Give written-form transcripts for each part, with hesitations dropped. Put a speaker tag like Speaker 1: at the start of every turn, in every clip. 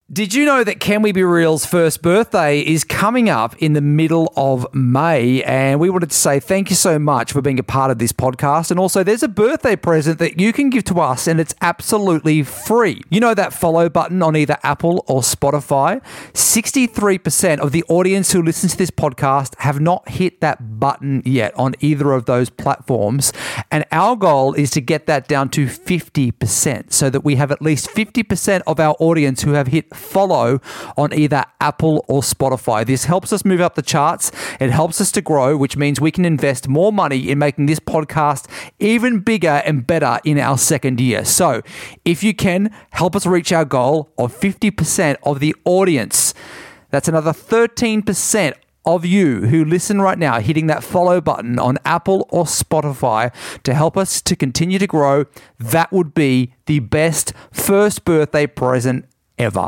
Speaker 1: Did you know that Can We Be Real's first birthday is coming up in the middle of May? And we wanted to say thank you so much for being a part of this podcast. And also, there's a birthday present that you can give to us, and it's absolutely free. You know that follow button on either Apple or Spotify? 63% of the audience who listens to this podcast have not hit that button yet on either of those platforms. And our goal is to get that down to 50% so that we have at least 50% of our audience who have hit follow on either Apple or Spotify. This helps us move up the charts. It helps us to grow, which means we can invest more money in making this podcast even bigger and better in our second year. So if you can, help us reach our goal of 50% of the audience. That's another 13% of you who listen right now hitting that follow button on Apple or Spotify to help us to continue to grow. That would be the best first birthday present ever.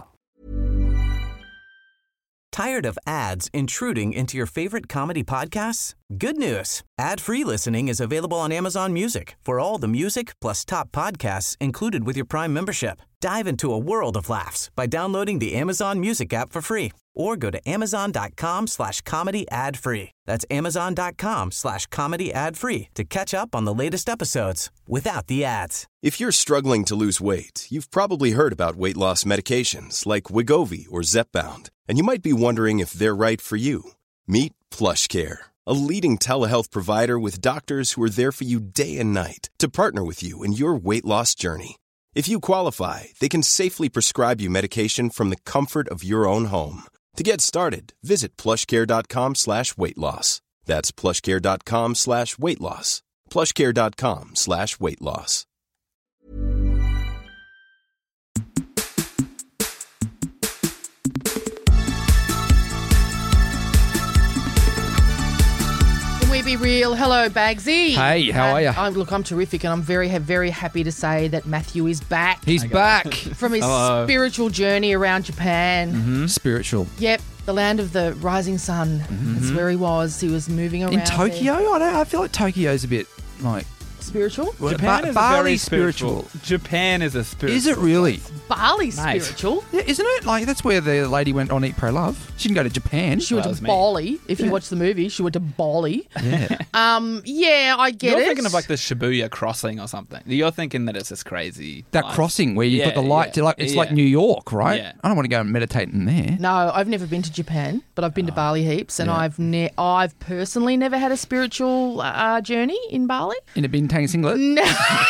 Speaker 2: Tired of ads intruding into your favorite comedy podcasts? Good news. Ad-free listening is available on Amazon Music for all the music plus top podcasts included with your Prime membership. Dive into a world of laughs by downloading the Amazon Music app for free or go to amazon.com/comedy ad-free. That's amazon.com/comedy ad-free to catch up on the latest episodes without the ads.
Speaker 3: If you're struggling to lose weight, you've probably heard about weight loss medications like Wegovy or Zepbound, and you might be wondering if they're right for you. Meet PlushCare, a leading telehealth provider with doctors who are there for you day and night to partner with you in your weight loss journey. If you qualify, they can safely prescribe you medication from the comfort of your own home. To get started, visit plushcare.com/weightloss. That's plushcare.com/weightloss. plushcare.com/weightloss.
Speaker 4: We Be Real. Hello, Bagsy.
Speaker 1: Hey, how are you?
Speaker 4: I'm terrific, and I'm very happy to say that Matthew is back.
Speaker 1: He's back.
Speaker 4: From his spiritual journey around Japan.
Speaker 1: Mm-hmm. Spiritual.
Speaker 4: Yep, the land of the rising sun. Mm-hmm. That's where he was. He was moving around.
Speaker 1: In Tokyo? I feel like Tokyo's a bit like...
Speaker 4: Spiritual?
Speaker 5: Japan is
Speaker 1: Bali
Speaker 5: very
Speaker 1: spiritual.
Speaker 5: Japan is a spiritual.
Speaker 1: Is it really?
Speaker 4: Bali spiritual?
Speaker 1: Yeah, isn't it? Like, that's where the lady went on Eat, Pray, Love. She didn't go to Japan.
Speaker 4: She went to Bali. If you watch the movie, she went to Bali.
Speaker 1: Yeah.
Speaker 4: Yeah, I get
Speaker 5: You're
Speaker 4: it.
Speaker 5: thinking of like the Shibuya crossing or something. You're thinking that it's this crazy...
Speaker 1: That
Speaker 5: life.
Speaker 1: crossing where you put the light to it's like New York, right?
Speaker 5: Yeah.
Speaker 1: I don't want to go and meditate in there.
Speaker 4: No, I've never been to Japan, but I've been to Bali heaps, and I've personally never had a spiritual journey in Bali.
Speaker 1: In a bintang singlet?
Speaker 4: No,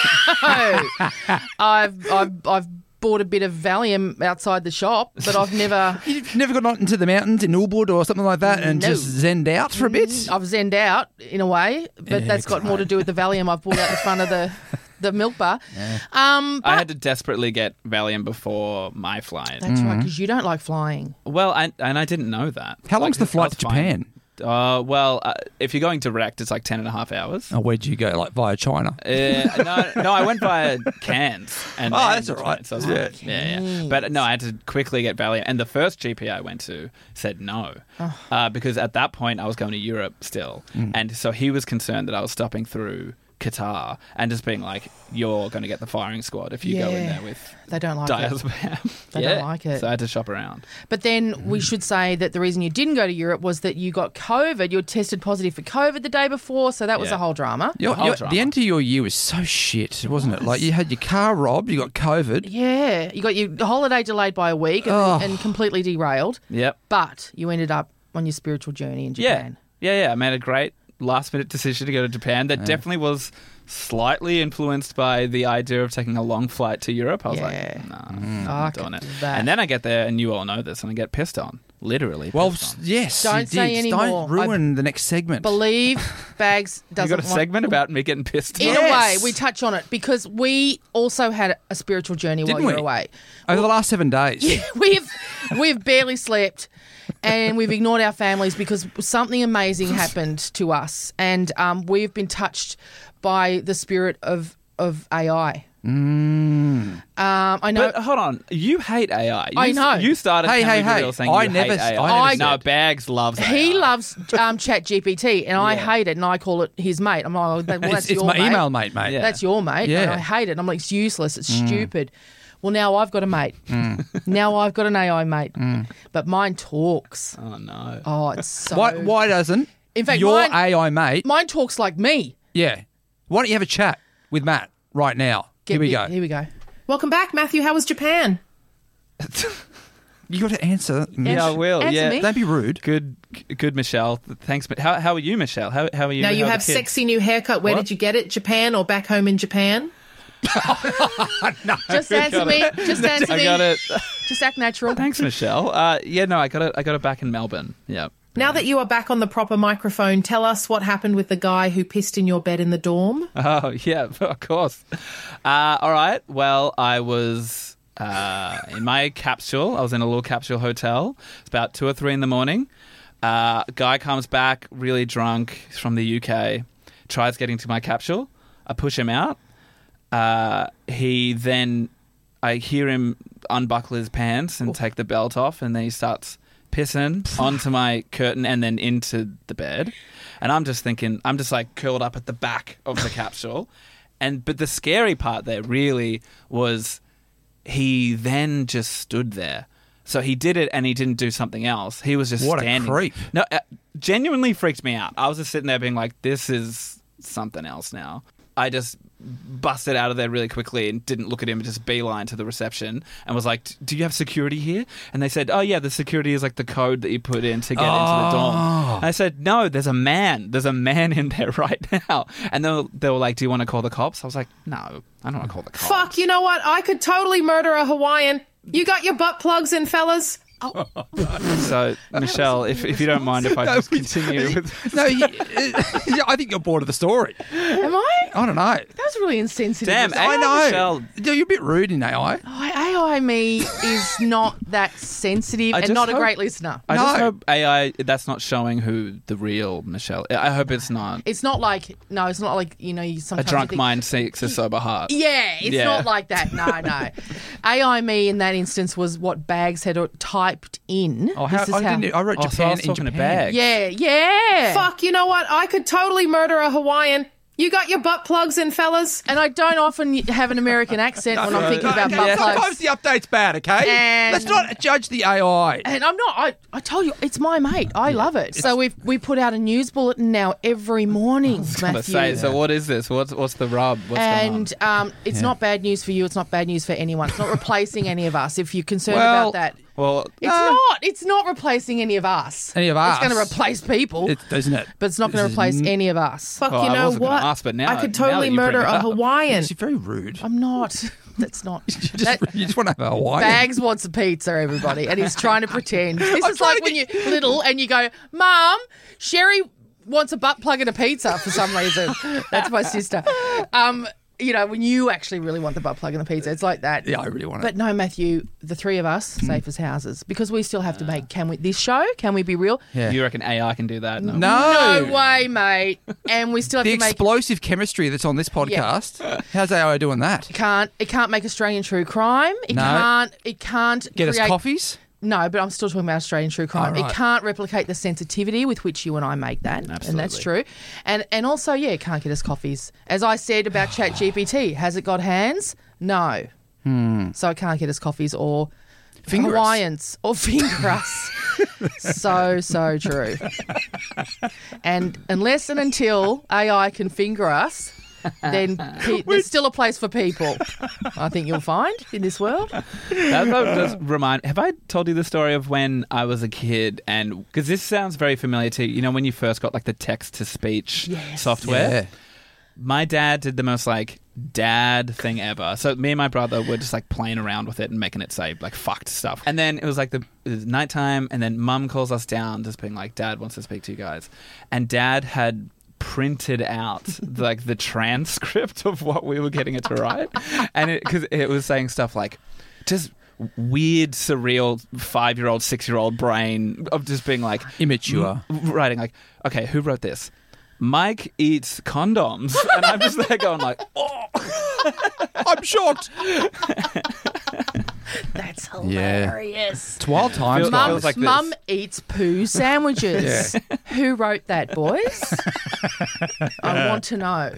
Speaker 4: I've bought a bit of Valium outside the shop, but I've never.
Speaker 1: You've never got out into the mountains in Ubud or something like that and just zenned out for a bit?
Speaker 4: I've zenned out in a way, but that's got more to do with the Valium I've bought out the front of the milk bar.
Speaker 1: Yeah.
Speaker 5: I had to desperately get Valium before my flight.
Speaker 4: That's right, because you don't like flying.
Speaker 5: Well, and I didn't know that.
Speaker 1: How long's the flight to Japan?
Speaker 5: If you're going direct, it's like 10.5 hours.
Speaker 1: Oh, where'd you go? Like via China?
Speaker 5: No, I went via Cairns. And
Speaker 1: that's all right.
Speaker 5: So yeah. But no, I had to quickly get Valium. And the first GP I went to said no. Because at that point, I was going to Europe still. And so he was concerned that I was stopping through Qatar and just being like, you're going to get the firing squad if you go in there with
Speaker 4: they don't like
Speaker 5: diazepam.
Speaker 4: They don't like it.
Speaker 5: So I had to shop around.
Speaker 4: But then we should say that the reason you didn't go to Europe was that you got COVID. You were tested positive for COVID the day before, so that was a whole drama.
Speaker 1: The end of your year was so shit, wasn't it? Like you had your car robbed, you got COVID.
Speaker 4: Yeah, you got your holiday delayed by a week and completely derailed.
Speaker 5: Yep.
Speaker 4: But you ended up on your spiritual journey in Japan.
Speaker 5: Yeah. I made a great last-minute decision to go to Japan that definitely was slightly influenced by the idea of taking a long flight to Europe. I was like, no, I'm not doing it. And then I get there, and you all know this, and I get pissed on. Literally pissed on.
Speaker 1: Yes,
Speaker 4: don't say any more.
Speaker 1: Don't ruin the next segment.
Speaker 4: Believe Bags doesn't
Speaker 5: You got a segment about me getting pissed on?
Speaker 4: In a way, we touch on it because we also had a spiritual journey while you were away.
Speaker 1: Over the last 7 days.
Speaker 4: Yeah, we've barely slept. And we've ignored our families because something amazing happened to us, and we've been touched by the spirit of AI. I know.
Speaker 5: But hold on, you hate AI.
Speaker 4: I know.
Speaker 5: You started saying
Speaker 1: I never
Speaker 5: hate AI. No, Bags loves AI.
Speaker 4: He loves ChatGPT, and I hate it, and I call it his mate. I'm like, well, that's
Speaker 1: it's
Speaker 4: your
Speaker 1: my
Speaker 4: mate.
Speaker 1: email mate.
Speaker 4: Yeah. That's your mate.
Speaker 1: Yeah.
Speaker 4: And I hate it. I'm like, it's useless. It's stupid. Well, now I've got a mate. Now I've got an AI mate. But mine talks.
Speaker 5: Oh, no.
Speaker 4: Oh, it's so...
Speaker 1: Why doesn't
Speaker 4: In fact,
Speaker 1: your
Speaker 4: mine-
Speaker 1: AI mate...
Speaker 4: Mine talks like me.
Speaker 1: Yeah. Why don't you have a chat with Matt right now? Here we go.
Speaker 4: Here we go.
Speaker 6: Welcome back, Matthew. How was Japan?
Speaker 1: You got to answer.
Speaker 5: Yeah, I will.
Speaker 4: Answer
Speaker 5: Yeah.
Speaker 4: me.
Speaker 1: Don't be rude.
Speaker 5: Good, Michelle. Thanks. How are you, Michelle? How are you?
Speaker 6: Now, you
Speaker 5: How are
Speaker 6: have
Speaker 5: the kids?
Speaker 6: sexy new haircut. Where
Speaker 5: What?
Speaker 6: did you get it? Japan or back home in Japan?
Speaker 4: Just answer me. Just answer
Speaker 5: I
Speaker 4: me.
Speaker 5: got it.
Speaker 4: Just act natural.
Speaker 5: Thanks, Michelle. I got it back in Melbourne. Yeah.
Speaker 6: Now that you are back on the proper microphone, tell us what happened with the guy who pissed in your bed in the dorm.
Speaker 5: Oh, yeah, of course. All right. Well, I was in my capsule. I was in a little capsule hotel. It's about 2 or 3 in the morning. Guy comes back really drunk. He's from the UK. Tries getting to my capsule. I push him out. I hear him unbuckle his pants and take the belt off, and then he starts pissing onto my curtain and then into the bed. And I'm just like curled up at the back of the capsule. But the scary part there really was he then just stood there. So he did it and he didn't do something else. He was just
Speaker 1: What a
Speaker 5: standing.
Speaker 1: creep.
Speaker 5: No, genuinely freaked me out. I was just sitting there being like, this is something else now. I just busted out of there really quickly and didn't look at him, just beeline to the reception and was like, do you have security here? And they said, oh, yeah, the security is like the code that you put in to get into the dorm. And I said, no, there's a man in there right now. And they were like, do you want to call the cops? I was like, no, I don't want to call the cops.
Speaker 6: Fuck, you know what? I could totally murder a Hawaiian. You got your butt plugs in, fellas?
Speaker 5: So, Michelle, if you don't mind if I just continue with...
Speaker 1: No, I think you're bored of the story.
Speaker 4: Am I?
Speaker 1: I don't know.
Speaker 4: That was really insensitive.
Speaker 5: Damn,
Speaker 1: I know.
Speaker 5: Michelle.
Speaker 1: You're a bit rude in AI.
Speaker 4: AI me is not that sensitive
Speaker 5: I
Speaker 4: and
Speaker 5: just
Speaker 4: not a
Speaker 5: hope-
Speaker 4: great listener.
Speaker 5: I just
Speaker 1: No.
Speaker 5: hope AI, that's not showing who the real Michelle... I hope it's not.
Speaker 4: It's not like you
Speaker 5: A
Speaker 4: sometimes
Speaker 5: drunk
Speaker 4: you think,
Speaker 5: mind seeks a sober heart.
Speaker 4: Yeah, it's
Speaker 5: Yeah.
Speaker 4: not like that. No. AI me in that instance was what Bags had typed in.
Speaker 1: Oh,
Speaker 4: This is how-
Speaker 1: I wrote
Speaker 5: Oh, so I
Speaker 1: Japan
Speaker 5: was
Speaker 1: in
Speaker 5: talking to
Speaker 1: Japan.
Speaker 5: Bags.
Speaker 4: Yeah.
Speaker 6: Fuck, you know what? I could totally murder a Hawaiian. You got your butt plugs in, fellas?
Speaker 4: And I don't often have an American accent when I'm thinking about
Speaker 1: Okay,
Speaker 4: butt plugs.
Speaker 1: sometimes the update's bad, okay?
Speaker 4: And-
Speaker 1: Let's not judge the AI.
Speaker 4: And I'm not. I told you, it's my mate. I love it. So we put out a news bulletin now every morning,
Speaker 5: Let's
Speaker 4: Matthew.
Speaker 5: say, so what is this? What's the rub? What's going on?
Speaker 4: It's not bad news for you. It's not bad news for anyone. It's not replacing any of us. If you're concerned
Speaker 1: Well,
Speaker 4: about that,
Speaker 5: Well,
Speaker 4: it's not replacing any of us.
Speaker 1: Any of us.
Speaker 4: It's going to replace people,
Speaker 1: Isn't it?
Speaker 4: but it's not going to replace any of us.
Speaker 6: Fuck,
Speaker 5: Well,
Speaker 6: you
Speaker 5: I
Speaker 6: know
Speaker 5: wasn't gonna
Speaker 6: what?
Speaker 5: ask, but now-
Speaker 6: I could
Speaker 5: now
Speaker 6: totally
Speaker 5: that you bring
Speaker 6: murder
Speaker 5: it
Speaker 6: a
Speaker 5: up.
Speaker 6: Hawaiian.
Speaker 1: She's very rude.
Speaker 4: I'm not. That's not.
Speaker 1: you just want to have a Hawaiian.
Speaker 4: Bags wants a pizza, everybody, and he's trying to pretend. This
Speaker 1: I'm
Speaker 4: is like
Speaker 1: trying
Speaker 4: when you're little and you go, Mum, Sherry wants a butt plug and a pizza for some reason. That's my sister. When you actually really want the butt plug and the pizza, it's like that.
Speaker 1: Yeah, I really want it.
Speaker 4: But no, Matthew, the three of us, safe as houses, because we still have to make. This show? Can we be real?
Speaker 1: Yeah.
Speaker 5: You reckon AI can do that? No.
Speaker 1: No.
Speaker 4: No way, mate. And we still have
Speaker 1: The
Speaker 4: to make.
Speaker 1: explosive chemistry that's on this podcast. How's AI doing that?
Speaker 4: It can't make Australian true crime. It
Speaker 1: No.
Speaker 4: can't
Speaker 1: Get
Speaker 4: create,
Speaker 1: us coffees?
Speaker 4: No, but I'm still talking about Australian true crime.
Speaker 1: Oh, right.
Speaker 4: It can't replicate the sensitivity with which you and I make that, and that's true. And also, it can't get us coffees. As I said about ChatGPT, has it got hands? No. So it can't get us coffees or
Speaker 1: Finger us.
Speaker 4: Hawaiians or finger us. So true. And unless and until AI can finger us, then there's still a place for people, I think you'll find, in this world.
Speaker 5: That does remind. Have I told you the story of when I was a kid? And because this sounds very familiar to you, when you first got like the text to speech software.
Speaker 1: Yeah.
Speaker 5: My dad did the most dad thing ever. So me and my brother were just playing around with it and making it say fucked stuff. And then it was it was nighttime, and then Mum calls us down, just being like, Dad wants to speak to you guys. And Dad had printed out the transcript of what we were getting it to write, and because it was saying stuff like just weird, surreal 5-year-old, 6-year-old brain of just being
Speaker 1: immature,
Speaker 5: writing okay, who wrote this? Mike eats condoms, and I'm just there going oh.
Speaker 1: I'm shocked.
Speaker 4: That's hilarious.
Speaker 1: It's wild times,
Speaker 5: Feels-
Speaker 1: guys.
Speaker 5: feels like this.
Speaker 4: Mum eats poo sandwiches. Who wrote that, boys? I want to know.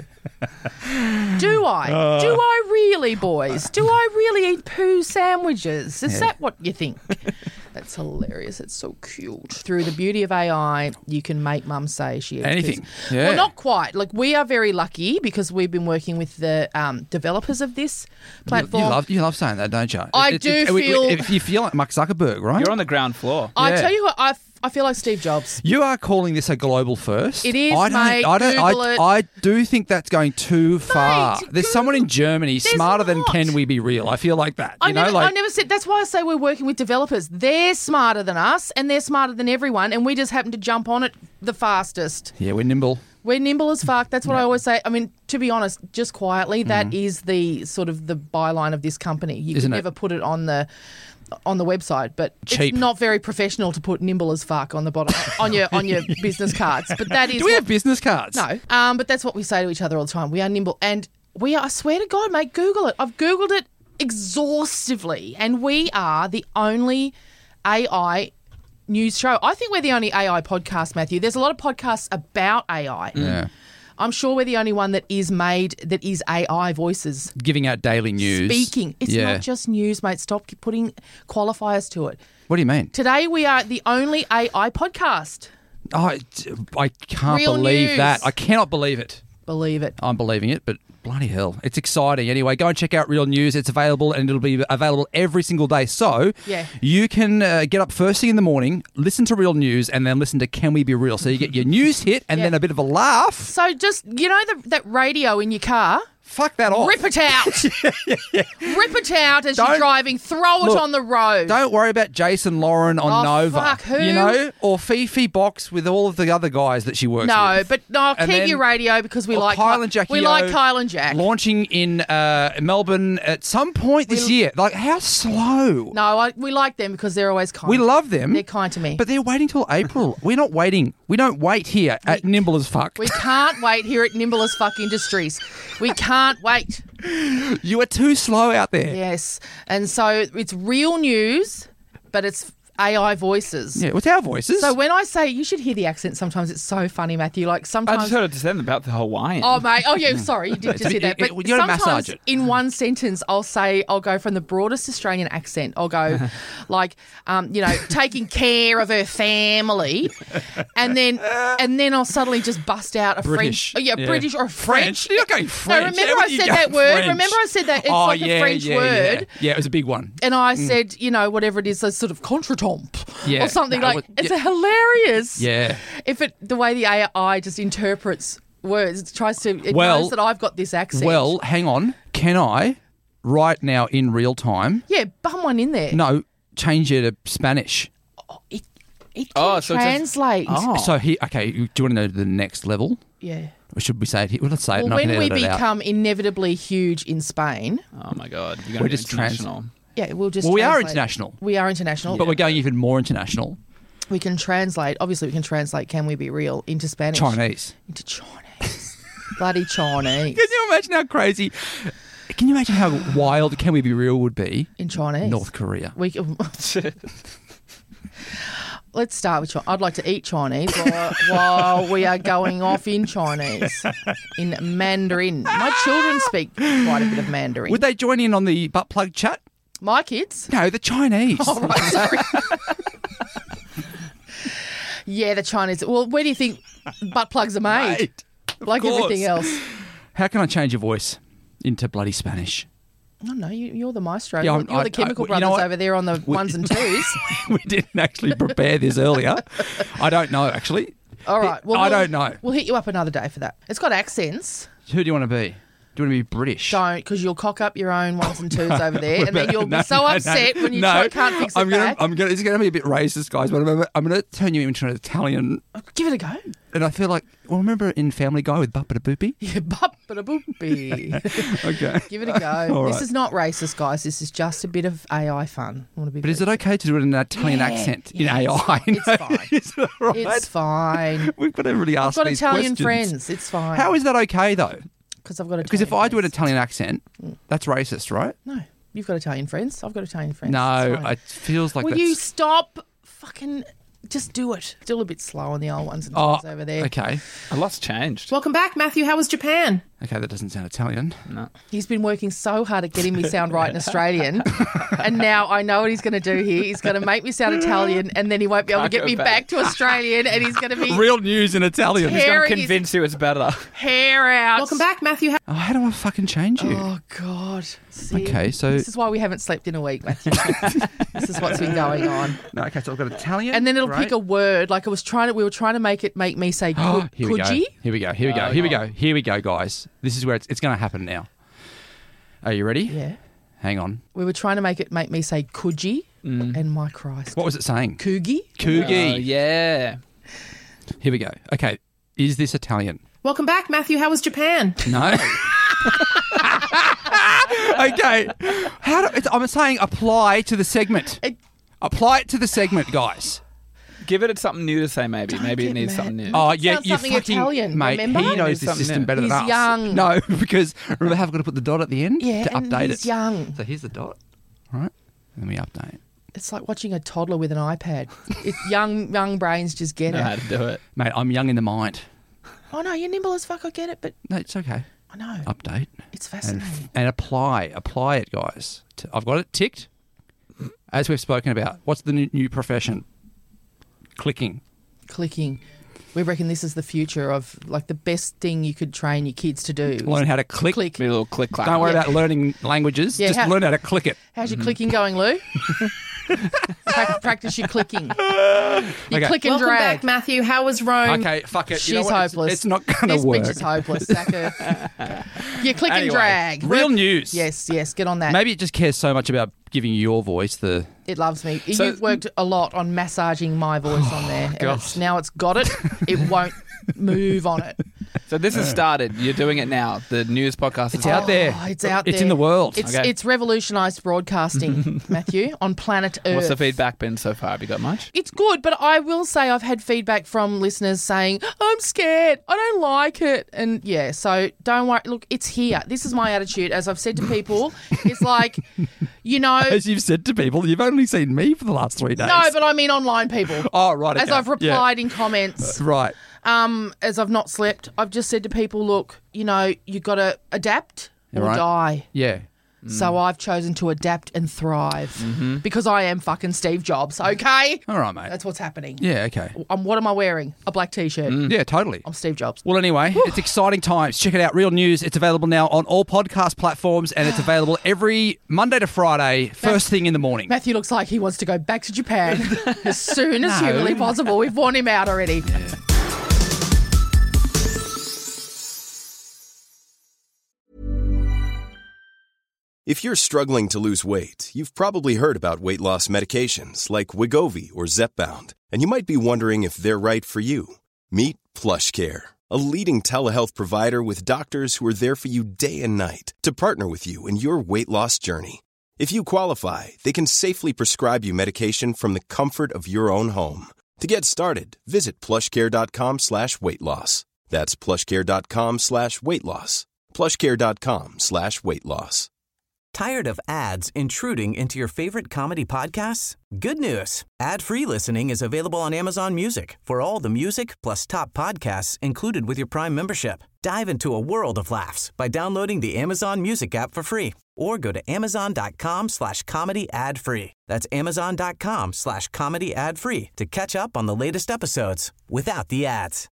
Speaker 4: Do I really, boys? Do I really eat poo sandwiches? Is that what you think? That's hilarious. It's so cute. Through the beauty of AI, you can make Mum say she eats
Speaker 1: Anything.
Speaker 4: poo.
Speaker 1: Yeah.
Speaker 4: Well, not quite. Like, we are very lucky because we've been working with the developers of this platform.
Speaker 1: You love saying that, don't you?
Speaker 4: I do feel-
Speaker 1: If you feel like Mark Zuckerberg, right?
Speaker 5: You're on the ground floor.
Speaker 4: I
Speaker 1: Yeah.
Speaker 4: tell you what, I feel like Steve Jobs.
Speaker 1: You are calling this a global first.
Speaker 4: It is,
Speaker 1: I don't,
Speaker 4: mate. Google it.
Speaker 1: I do think that's going too far. There's someone in Germany
Speaker 4: There's
Speaker 1: smarter than
Speaker 4: not.
Speaker 1: Can We Be Real? I feel like that.
Speaker 4: I never said. That's why I say we're working with developers. They're smarter than us, and they're smarter than everyone, and we just happen to jump on it the fastest.
Speaker 1: Yeah, we're nimble.
Speaker 4: We're nimble as fuck. That's what I always say. I mean, to be honest, just quietly, that is the sort of the byline of this company. You
Speaker 1: Isn't
Speaker 4: could
Speaker 1: it?
Speaker 4: never put it on the website, but
Speaker 1: Cheap.
Speaker 4: it's not very professional to put nimble as fuck on the bottom on your business cards. But that is
Speaker 1: Do we have business cards?
Speaker 4: no. But that's what we say to each other all the time. We are nimble, and we are. I swear to God, mate, Google it. I've Googled it exhaustively, and we are the only AI news show. I think we're the only AI podcast, Matthew. There's a lot of podcasts about AI.
Speaker 1: Yeah.
Speaker 4: I'm sure we're the only one that is AI voices
Speaker 1: Giving out daily news.
Speaker 4: speaking. It's not just news, mate. Stop putting qualifiers to it.
Speaker 1: What do you mean?
Speaker 4: Today we are the only AI podcast.
Speaker 1: I can't
Speaker 4: Real
Speaker 1: believe
Speaker 4: news.
Speaker 1: that. I cannot believe it.
Speaker 4: Believe it.
Speaker 1: I'm believing it, but bloody hell. It's exciting. Anyway, go and check out Real News. It's available, and it'll be available every single day. So
Speaker 4: Yeah.
Speaker 1: you can get up first thing in the morning, listen to Real News, and then listen to Can We Be Real? So you get your news hit and
Speaker 4: Yeah.
Speaker 1: then a bit of a laugh.
Speaker 4: So just, that radio in your car,
Speaker 1: Fuck that off.
Speaker 4: rip it out. Rip it out as you're
Speaker 1: Don't-
Speaker 4: driving. Throw it
Speaker 1: Look,
Speaker 4: on the road.
Speaker 1: Don't worry about Jason Lauren on
Speaker 4: Oh,
Speaker 1: Nova.
Speaker 4: fuck, who?
Speaker 1: You know? Or Fifi Box with all of the other guys that she works
Speaker 4: No,
Speaker 1: with.
Speaker 4: but no,
Speaker 1: And
Speaker 4: keep
Speaker 1: then-
Speaker 4: your radio because we
Speaker 1: or
Speaker 4: like
Speaker 1: Kyle and Jackie
Speaker 4: We like
Speaker 1: O
Speaker 4: Kyle and Jack.
Speaker 1: Launching in Melbourne at some point this year. Like, how slow?
Speaker 4: No, we like them because they're always kind.
Speaker 1: We love them.
Speaker 4: They're kind to me.
Speaker 1: But they're waiting till April. We're not waiting. We don't wait here at Nimble as Fuck.
Speaker 4: We can't wait here at Nimble as Fuck Industries. We can't wait.
Speaker 1: You are too slow out there.
Speaker 4: Yes. And so it's real news, but it's AI voices.
Speaker 1: Yeah, what's our voices?
Speaker 4: So when I say, you should hear the accent sometimes, it's so funny, Matthew. Like
Speaker 5: I
Speaker 4: sometimes.
Speaker 5: just heard it to them about the Hawaiian.
Speaker 4: Oh, mate. Oh, yeah. Sorry, you did just hear that. But
Speaker 1: you gotta
Speaker 4: sometimes
Speaker 1: massage it.
Speaker 4: in one sentence, I'll go from the broadest Australian accent. I'll go like, taking care of her family, and then I'll suddenly just bust out a
Speaker 1: British.
Speaker 4: French. Yeah,
Speaker 1: Yeah.
Speaker 4: British or a French.
Speaker 1: You're not going French.
Speaker 4: No, remember
Speaker 1: How
Speaker 4: I
Speaker 1: are you
Speaker 4: said
Speaker 1: going
Speaker 4: that word?
Speaker 1: French?
Speaker 4: Remember I said that? It's like a French word.
Speaker 1: Yeah, it was a big one.
Speaker 4: And I said, whatever it is, a sort of contretemps
Speaker 1: Yeah.
Speaker 4: or something
Speaker 1: No,
Speaker 4: like. It's hilarious.
Speaker 1: Yeah.
Speaker 4: The way the AI just interprets words, it tries to. It
Speaker 1: Well-
Speaker 4: knows that I've got this accent.
Speaker 1: Well, hang on. Can I, right now in real time,
Speaker 4: yeah, bum one in there.
Speaker 1: no, change it to Spanish?
Speaker 4: It can
Speaker 5: Oh, so it's just-
Speaker 4: translate.
Speaker 1: So here, okay, do you want to know the next level?
Speaker 4: Yeah.
Speaker 1: Or should we say it here? Well, let's say it.
Speaker 4: Well,
Speaker 1: and I can
Speaker 4: when we
Speaker 1: edit it out.
Speaker 4: become inevitably huge in Spain,
Speaker 5: Oh my God. You're
Speaker 1: We're
Speaker 5: going to be
Speaker 1: just
Speaker 5: international.
Speaker 4: yeah, we'll just.
Speaker 1: Well, we are
Speaker 4: translate.
Speaker 1: international.
Speaker 4: We are international.
Speaker 1: But we're going even more international.
Speaker 4: We can translate. Obviously, we can translate. Can we be real into Spanish?
Speaker 1: Chinese.
Speaker 4: Into Chinese. Bloody Chinese.
Speaker 1: Can you imagine how crazy? Can you imagine how wild Can We Be Real would be?
Speaker 4: In Chinese.
Speaker 1: North Korea.
Speaker 4: Let's start with Chinese. I'd like to eat Chinese while we are going off in Chinese, in Mandarin. My children speak quite a bit of Mandarin.
Speaker 1: Would they join in on the butt plug chat?
Speaker 4: My kids?
Speaker 1: No, the Chinese.
Speaker 4: Oh, right, sorry. Yeah, the Chinese. Well, where do you think butt plugs are made?
Speaker 1: Mate, of
Speaker 4: Like
Speaker 1: course.
Speaker 4: everything else.
Speaker 1: How can I change your voice into bloody Spanish?
Speaker 4: Oh, no, you're the maestro.
Speaker 1: Yeah,
Speaker 4: You're the chemical
Speaker 1: you know
Speaker 4: brothers
Speaker 1: what?
Speaker 4: over there on the ones and twos.
Speaker 1: We didn't actually prepare this earlier. I don't know, actually.
Speaker 4: All right. Well,
Speaker 1: I don't know.
Speaker 4: We'll hit you up another day for that. It's got accents.
Speaker 1: Who do you want to be? Do you want to be British?
Speaker 4: Don't, because you'll cock up your own ones and twos over there,
Speaker 1: What
Speaker 4: and then
Speaker 1: about-
Speaker 4: you'll
Speaker 1: no,
Speaker 4: be so
Speaker 1: no, no.
Speaker 4: upset when you
Speaker 1: No,
Speaker 4: can't fix it back.
Speaker 1: It's going to be a bit racist, guys, but I'm going to turn you into an Italian.
Speaker 4: Give it a go.
Speaker 1: And I feel like, well, remember in Family Guy with Buppa da Boopy?
Speaker 4: Yeah, bop-a-da-boopy.
Speaker 1: Okay.
Speaker 4: Give it a go.
Speaker 1: All
Speaker 4: This
Speaker 1: right.
Speaker 4: is not racist, guys. This is just a bit of AI fun. I want to be
Speaker 1: But is it okay to do it in an Italian
Speaker 4: Yeah,
Speaker 1: accent in
Speaker 4: yeah,
Speaker 1: AI?
Speaker 4: it's fine.
Speaker 1: Is it all right?
Speaker 4: It's fine.
Speaker 1: We've got to really
Speaker 4: I've
Speaker 1: ask
Speaker 4: got
Speaker 1: these
Speaker 4: Italian
Speaker 1: questions.
Speaker 4: friends. It's fine.
Speaker 1: How is that okay, though?
Speaker 4: Because I've got
Speaker 1: Because if I do an
Speaker 4: friends.
Speaker 1: Italian accent, that's racist, right?
Speaker 4: No. You've got Italian friends. I've got Italian friends.
Speaker 1: No,
Speaker 4: It's fine.
Speaker 1: it feels like
Speaker 4: Will
Speaker 1: that's...
Speaker 4: you stop fucking... Just do it. Still a bit slow on the old ones and things over there.
Speaker 1: Okay.
Speaker 5: A lot's changed.
Speaker 6: Welcome back, Matthew. How was Japan?
Speaker 1: Okay, that doesn't sound Italian.
Speaker 5: No.
Speaker 4: He's been working so hard at getting me sound right in Australian, and now I know what he's going to do here. He's going to make me sound Italian, and then he won't be able to get me back to Australian, and he's going to be
Speaker 1: Real news in Italian.
Speaker 5: He's going
Speaker 4: Tearing
Speaker 5: to
Speaker 4: his
Speaker 5: convince you it's better.
Speaker 4: hair out.
Speaker 6: Welcome back, Matthew.
Speaker 1: Oh, how do I fucking change you?
Speaker 4: Oh, God. See?
Speaker 1: Okay, so...
Speaker 4: This is why we haven't slept in a week, Matthew. This is what's been going on.
Speaker 1: No, okay, so I've got Italian.
Speaker 4: And then it'll
Speaker 1: right?
Speaker 4: pick a word. Like we were trying to make me say
Speaker 1: Here we go.
Speaker 4: could you?
Speaker 1: Here we go. Here we go, guys. This is where it's going to happen now. Are you ready?
Speaker 4: Yeah.
Speaker 1: Hang on.
Speaker 4: We were trying to make me say could you? And my Christ.
Speaker 1: What was it saying?
Speaker 4: Coogie?
Speaker 1: Coogie.
Speaker 5: Yeah.
Speaker 1: Here we go. Okay, is this Italian?
Speaker 6: Welcome back, Matthew. How was Japan?
Speaker 1: No. Okay. I'm saying apply to the segment. Apply it to the segment, guys.
Speaker 5: Give it something new to say, maybe. Maybe it
Speaker 4: get
Speaker 5: needs
Speaker 4: mad.
Speaker 5: something new.
Speaker 1: Oh,
Speaker 4: It
Speaker 1: yeah,
Speaker 4: sounds
Speaker 1: you
Speaker 4: something
Speaker 1: fucking...
Speaker 4: Italian,
Speaker 1: mate,
Speaker 4: remember?
Speaker 1: he knows
Speaker 5: He's
Speaker 1: the
Speaker 5: something
Speaker 1: system
Speaker 5: new.
Speaker 1: better than
Speaker 4: He's
Speaker 1: us.
Speaker 4: young.
Speaker 1: No, because remember how I've got to put the dot at the end
Speaker 4: Yeah,
Speaker 1: to
Speaker 4: and
Speaker 1: update
Speaker 4: he's
Speaker 1: it.
Speaker 4: young.
Speaker 1: So here's the dot, right? And then we update.
Speaker 4: It's like watching a toddler with an iPad. Young brains just get
Speaker 5: Know how
Speaker 4: it.
Speaker 5: to do it.
Speaker 1: Mate, I'm young in the mind.
Speaker 4: Oh, no, you're nimble as fuck. I get it, but
Speaker 1: No, it's okay.
Speaker 4: I know.
Speaker 1: Update.
Speaker 4: It's
Speaker 1: And,
Speaker 4: fascinating.
Speaker 1: and apply it, guys. I've got it ticked. As we've spoken about, what's the new profession? Clicking.
Speaker 4: Clicking. We reckon this is the future of, like, the best thing you could train your kids to do.
Speaker 1: Learn how to click.
Speaker 4: Click.
Speaker 5: Be a little click clack.
Speaker 1: Don't worry
Speaker 4: Yeah.
Speaker 1: about learning languages.
Speaker 4: Yeah,
Speaker 1: Just learn how to click it.
Speaker 4: How's your clicking going, Lou? Practice your clicking. You
Speaker 1: Okay.
Speaker 4: click and
Speaker 6: Welcome
Speaker 4: drag.
Speaker 6: back, Matthew. How was Rome?
Speaker 1: Okay, fuck it.
Speaker 4: She's
Speaker 1: You know what?
Speaker 4: hopeless.
Speaker 1: It's not going
Speaker 4: This
Speaker 1: to work.
Speaker 4: bitch is hopeless. Sack her. You click and
Speaker 1: Anyway,
Speaker 4: drag.
Speaker 1: real news.
Speaker 4: Yes, get on that.
Speaker 1: Maybe it just cares so much about giving you your voice.
Speaker 4: It loves me.
Speaker 5: So-
Speaker 4: You've worked a lot on massaging my voice on there. And
Speaker 1: gosh.
Speaker 4: now it's got it. It won't move on it.
Speaker 5: So this has started. You're doing it now. The news podcast
Speaker 1: It's
Speaker 5: is
Speaker 1: out there.
Speaker 4: Oh, it's out there.
Speaker 1: It's in the world.
Speaker 4: It's revolutionised broadcasting, Matthew, on planet Earth.
Speaker 5: What's the feedback been so far? Have you got much?
Speaker 4: It's good, but I will say I've had feedback from listeners saying, I'm scared, I don't like it. And yeah, so don't worry. Look, it's here. This is my attitude. As I've said to people, it's like, you know...
Speaker 1: As you've said to people, you've only seen me for the last 3 days.
Speaker 4: No, but I mean online people.
Speaker 1: Oh, right.
Speaker 4: As
Speaker 1: okay.
Speaker 4: I've replied in comments,
Speaker 1: Yeah. Right.
Speaker 4: as I've not slept, I've just said to people, look, you know, you got to adapt or
Speaker 1: Right.
Speaker 4: die.
Speaker 1: Yeah.
Speaker 4: So I've chosen to adapt and thrive because I am fucking Steve Jobs, okay?
Speaker 1: All right, mate.
Speaker 4: That's what's happening.
Speaker 1: Yeah, okay.
Speaker 4: What am I wearing? A black T-shirt.
Speaker 1: Yeah, totally.
Speaker 4: I'm Steve Jobs.
Speaker 1: Well, anyway, it's exciting times. Check it out. Real News. It's available now on all podcast platforms, and it's available every Monday to Friday, first thing in the morning.
Speaker 4: Matthew looks like he wants to go back to Japan as soon as humanly possible. We've worn him out already.
Speaker 3: If you're struggling to lose weight, you've probably heard about weight loss medications like Wegovy or Zepbound, and you might be wondering if they're right for you. Meet PlushCare, a leading telehealth provider with doctors who are there for you day and night to partner with you in your weight loss journey. If you qualify, they can safely prescribe you medication from the comfort of your own home. To get started, visit plushcare.com/weight-loss. That's plushcare.com/weight-loss. plushcare.com/weight-loss.
Speaker 2: Tired of ads intruding into your favorite comedy podcasts? Good news. Ad-free listening is available on Amazon Music for all the music plus top podcasts included with your Prime membership. Dive into a world of laughs by downloading the Amazon Music app for free or go to amazon.com/comedy ad-free. That's amazon.com/comedy ad-free to catch up on the latest episodes without the ads.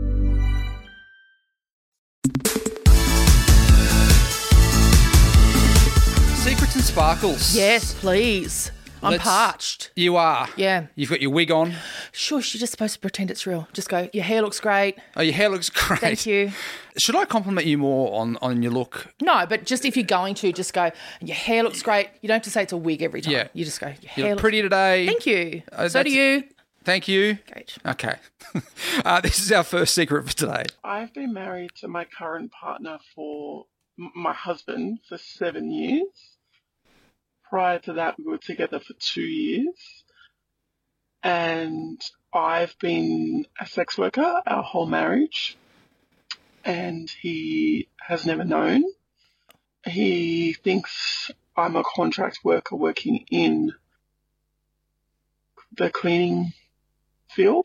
Speaker 1: Secrets and sparkles.
Speaker 4: Yes, please. I'm parched.
Speaker 1: You are.
Speaker 4: Yeah.
Speaker 1: You've got your wig on.
Speaker 4: Shush, you're just supposed to pretend it's real. Just go, your hair looks great.
Speaker 1: Oh, your hair looks great.
Speaker 4: Thank you.
Speaker 1: Should I compliment you more on your look?
Speaker 4: No, but just if you're going to, just go, your hair looks great. You don't have to say it's a wig every time.
Speaker 1: Yeah.
Speaker 4: You just go, your
Speaker 1: You
Speaker 4: hair
Speaker 1: look
Speaker 4: looks
Speaker 1: pretty today.
Speaker 4: Thank you. So
Speaker 1: that's-
Speaker 4: do you.
Speaker 1: Thank you.
Speaker 4: Great.
Speaker 1: Okay. This is our first secret for today.
Speaker 7: I've been married to my current partner for my husband for 7 years. Prior to that, we were together for 2 years. And I've been a sex worker our whole marriage. And he has never known. He thinks I'm a contract worker working in the cleaning field.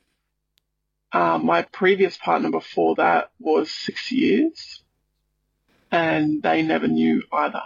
Speaker 7: My previous partner before that was 6 years, and they never knew either.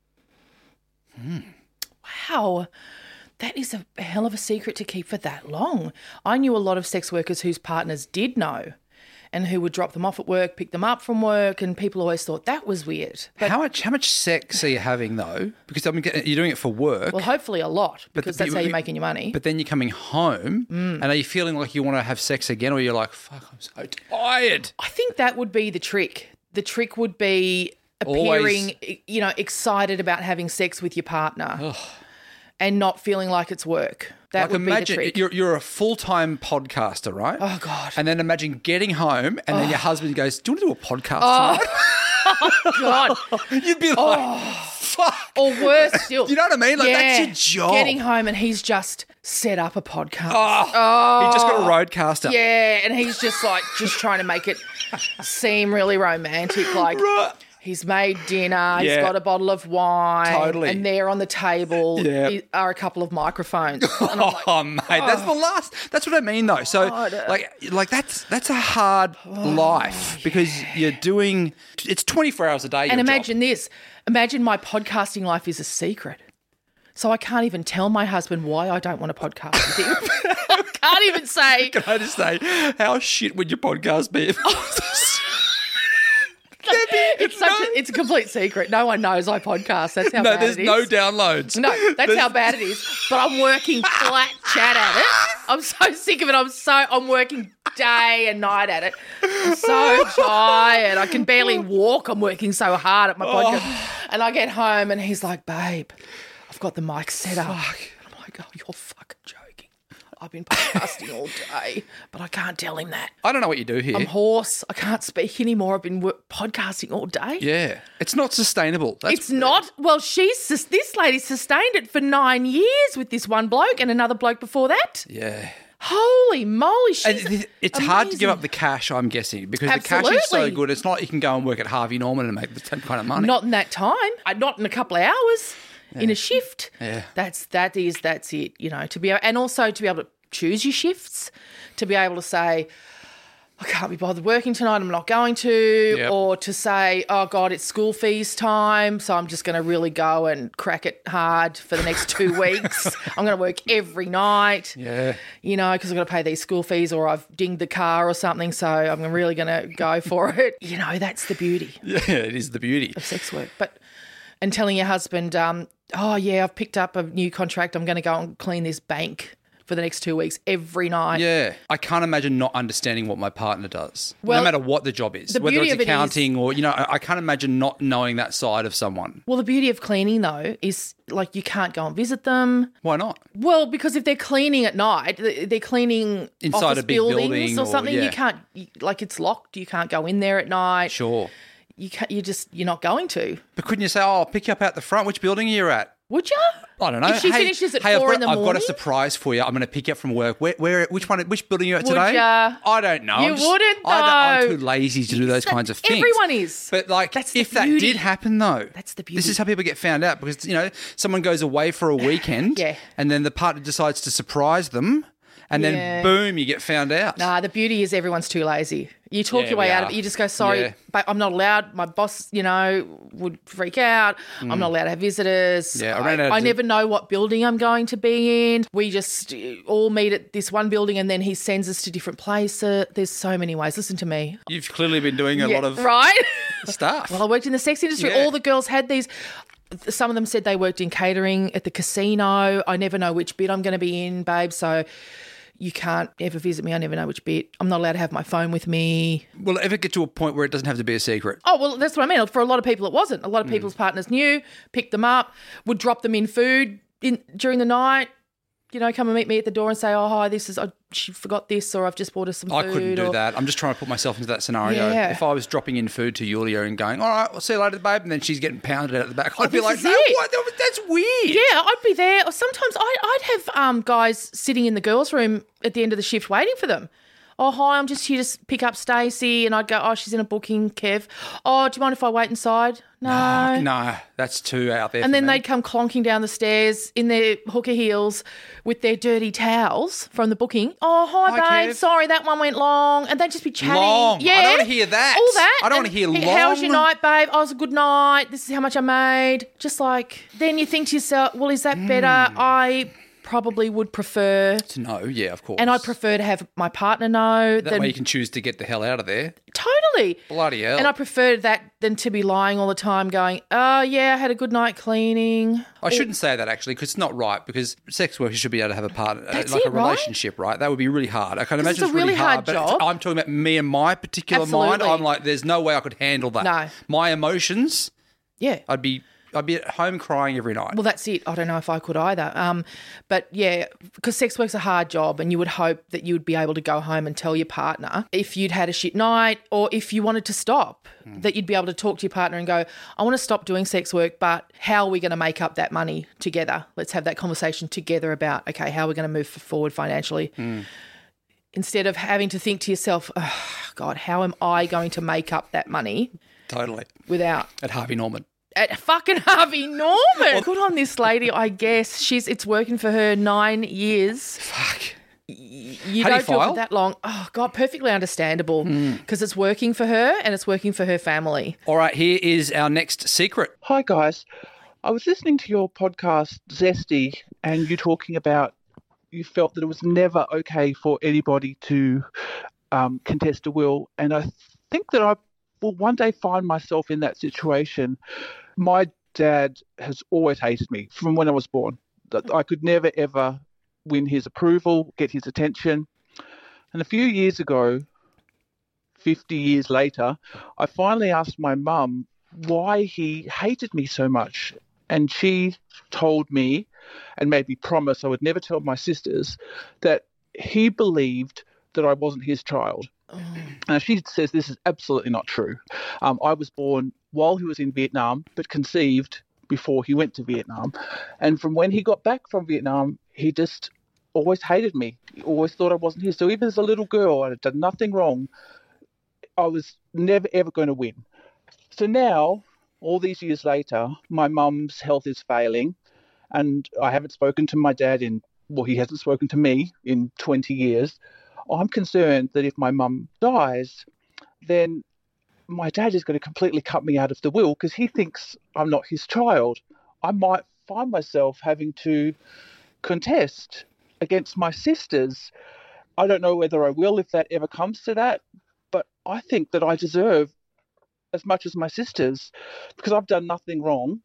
Speaker 4: Wow. That is a hell of a secret to keep for that long. I knew a lot of sex workers whose partners did know and who would drop them off at work, pick them up from work, and people always thought that was weird. But,
Speaker 1: How much sex are you having, though? Because you're doing it for work.
Speaker 4: well, hopefully a lot, because that's how you're making your money.
Speaker 1: But then you're coming home, and are you feeling like you want to have sex again, or you're like, fuck, I'm so tired?
Speaker 4: I think that would be the trick. The trick would be appearing, excited about having sex with your partner and not feeling like it's work. That would be the trick.
Speaker 1: You're a full-time podcaster, right?
Speaker 4: Oh, God.
Speaker 1: And then imagine getting home and then your husband goes, do you want to do a podcast tonight?
Speaker 4: God.
Speaker 1: You'd be like, fuck.
Speaker 4: Or worse still.
Speaker 1: You know what I mean? Like, that's your job.
Speaker 4: Getting home and he's just set up a podcast.
Speaker 1: He just got a roadcaster.
Speaker 4: Yeah, and he's just trying to make it seem really romantic. Like, he's made dinner, he's got a bottle of wine.
Speaker 1: Totally.
Speaker 4: And there on the table are a couple of microphones. And I'm like,
Speaker 1: Mate, that's what I mean though. So like that's a hard life because you're doing, it's 24 hours a day.
Speaker 4: and imagine this. Imagine my podcasting life is a secret. So I can't even tell my husband why I don't want to podcast with him. I can't even say.
Speaker 1: Can I just say, how shit would your podcast be?
Speaker 4: It's a complete secret. No one knows I podcast. That's how bad it is.
Speaker 1: There's no downloads.
Speaker 4: No, that's how bad it is. But I'm working flat chat at it. I'm so sick of it. I'm working day and night at it. I'm so tired. I can barely walk. I'm working so hard at my podcast. And I get home and he's like, babe, I've got the mic set up. And I'm like, oh, you're fucking joking. I've been podcasting all day, but I can't tell him that.
Speaker 1: I don't know what you do here.
Speaker 4: I'm hoarse. I can't speak anymore. I've been podcasting all day.
Speaker 1: Yeah. It's not sustainable.
Speaker 4: It's not. Well, this lady sustained it for 9 years with this one bloke and another bloke before that.
Speaker 1: Yeah.
Speaker 4: Holy moly. She's
Speaker 1: it's hard to give up the cash, I'm guessing, because the cash is so good. It's not like you can go and work at Harvey Norman and make the same kind of money.
Speaker 4: Not in that time. Not in a couple of hours. In a shift.
Speaker 1: Yeah.
Speaker 4: That's it, to be able, and also to be able to choose your shifts, to be able to say, I can't be bothered working tonight, I'm not going to, or to say, oh God, it's school fees time, so I'm just going to really go and crack it hard for the next 2 weeks. I'm going to work every night, because I've got to pay these school fees, or I've dinged the car or something, so I'm really going to go for it. That's the beauty.
Speaker 1: Yeah, it is the beauty
Speaker 4: of sex work. And telling your husband, I've picked up a new contract, I'm going to go and clean this bank for the next 2 weeks every night.
Speaker 1: Yeah. I can't imagine not understanding what my partner does,
Speaker 4: well,
Speaker 1: no matter what the job is, whether it's accounting or, I can't imagine not knowing that side of someone.
Speaker 4: Well, the beauty of cleaning, though, is like you can't go and visit them.
Speaker 1: Why not?
Speaker 4: Well, because if they're cleaning at night, they're cleaning
Speaker 1: inside
Speaker 4: office
Speaker 1: a big
Speaker 4: buildings
Speaker 1: building
Speaker 4: or something. You can't, it's locked. You can't go in there at night.
Speaker 1: Sure.
Speaker 4: You're not going to.
Speaker 1: But couldn't you say, I'll pick you up out the front? Which building are you at?
Speaker 4: Would you?
Speaker 1: I don't know.
Speaker 4: If she finishes at 4 in the morning?
Speaker 1: I've got a surprise for you. I'm going to pick you up from work. Which building are you at
Speaker 4: Would
Speaker 1: today?
Speaker 4: ya?
Speaker 1: I don't know.
Speaker 4: You wouldn't, though.
Speaker 1: I'm too lazy to do those kinds of things.
Speaker 4: Everyone is.
Speaker 1: But
Speaker 4: that's
Speaker 1: if that did happen, though,
Speaker 4: that's the beauty.
Speaker 1: This is how people get found out because, someone goes away for a weekend and then the partner decides to surprise them. And then, boom, you get found out.
Speaker 4: Nah, the beauty is everyone's too lazy. You talk your way out of it. You just go, sorry, but I'm not allowed. My boss, would freak out. I'm not allowed to have visitors.
Speaker 1: Yeah,
Speaker 4: I never know what building I'm going to be in. We just all meet at this one building and then he sends us to different places. There's so many ways. Listen to me.
Speaker 1: You've clearly been doing a lot of stuff.
Speaker 4: Well, I worked in the sex industry.
Speaker 1: Yeah.
Speaker 4: All the girls had these. Some of them said they worked in catering at the casino. I never know which bit I'm going to be in, babe, so you can't ever visit me. I never know which bit. I'm not allowed to have my phone with me.
Speaker 1: Will it ever get to a point where it doesn't have to be a secret?
Speaker 4: Oh, well, that's what I mean. For a lot of people, it wasn't. A lot of people's partners knew, picked them up, would drop them in food during the night, come and meet me at the door and say, oh, hi, she forgot this, or I've just bought her some food.
Speaker 1: I couldn't do that. I'm just trying to put myself into that scenario.
Speaker 4: Yeah.
Speaker 1: If I was dropping in food to Yulia and going, all right, we'll see you later, babe, and then she's getting pounded out the back, I'd be like, no, what? That's weird.
Speaker 4: Yeah, I'd be there. Or sometimes I'd have guys sitting in the girls' room at the end of the shift waiting for them. Oh, hi, I'm just here to pick up Stacey. And I'd go, oh, she's in a booking, Kev. Oh, do you mind if I wait inside? No.
Speaker 1: No, that's too out there.
Speaker 4: And
Speaker 1: for
Speaker 4: then
Speaker 1: me.
Speaker 4: they'd come clonking down the stairs in their hooker heels with their dirty towels from the booking. Oh, hi,
Speaker 1: Hi,
Speaker 4: babe.
Speaker 1: Kev.
Speaker 4: Sorry, that one went long. And they'd just be chatting.
Speaker 1: Long.
Speaker 4: Yeah.
Speaker 1: I don't want to hear that.
Speaker 4: All that.
Speaker 1: I don't want to
Speaker 4: And,
Speaker 1: hear
Speaker 4: "Hey, how was
Speaker 1: long.
Speaker 4: your night, babe? Oh, it was a good night. This is how much I made. Just like, then you think to yourself, well, is that better? I probably would prefer,
Speaker 1: To know, yeah, of course.
Speaker 4: and I'd prefer to have my partner know.
Speaker 1: That way you can choose to get the hell out of there.
Speaker 4: Totally.
Speaker 1: Bloody hell.
Speaker 4: And I prefer that than to be lying all the time going, oh, yeah, I had a good night cleaning.
Speaker 1: I shouldn't say that actually because it's not right because sex workers should be able to have a partner,
Speaker 4: That's
Speaker 1: like
Speaker 4: it,
Speaker 1: a
Speaker 4: right?
Speaker 1: relationship, right? That would be really hard. I can
Speaker 4: Because
Speaker 1: imagine
Speaker 4: it's a really hard
Speaker 1: but
Speaker 4: job.
Speaker 1: I'm talking about me and my particular mind.
Speaker 4: Absolutely.
Speaker 1: I'm like, there's no way I could handle that.
Speaker 4: No.
Speaker 1: My emotions,
Speaker 4: Yeah.
Speaker 1: I'd be at home crying every night.
Speaker 4: Well, that's it. I don't know if I could either. But yeah, because sex work's a hard job and you would hope that you would be able to go home and tell your partner if you'd had a shit night or if you wanted to stop, that you'd be able to talk to your partner and go, I want to stop doing sex work, but how are we going to make up that money together? Let's have that conversation together about, okay, how are we going to move forward financially? Instead of having to think to yourself, oh, God, how am I going to make up that money
Speaker 1: Totally.
Speaker 4: without...
Speaker 1: At Harvey Norman.
Speaker 4: At fucking Harvey Norman. Good on this lady, I guess. It's working for her 9 years.
Speaker 1: Fuck.
Speaker 4: You
Speaker 1: How do you
Speaker 4: don't do it
Speaker 1: file?
Speaker 4: for that long. Oh, God, perfectly understandable because it's working for her and it's working for her family.
Speaker 1: All right, here is our next secret.
Speaker 8: Hi, guys. I was listening to your podcast, Zesty, and you talking about you felt that it was never okay for anybody to contest a will. And I think that I will one day find myself in that situation. My dad has always hated me from when I was born. That I could never, ever win his approval, get his attention. And a few years ago, 50 years later, I finally asked my mum why he hated me so much. And she told me and made me promise I would never tell my sisters that he believed that I wasn't his child. Now, she says this is absolutely not true. I was born while he was in Vietnam, but conceived before he went to Vietnam. And from when he got back from Vietnam, he just always hated me. He always thought I wasn't his. So even as a little girl, I had done nothing wrong. I was never, ever going to win. So now, all these years later, my mum's health is failing, and I haven't spoken to my dad he hasn't spoken to me in 20 years. I'm concerned that if my mum dies, then my dad is going to completely cut me out of the will because he thinks I'm not his child. I might find myself having to contest against my sisters. I don't know whether I will if that ever comes to that, but I think that I deserve as much as my sisters because I've done nothing wrong,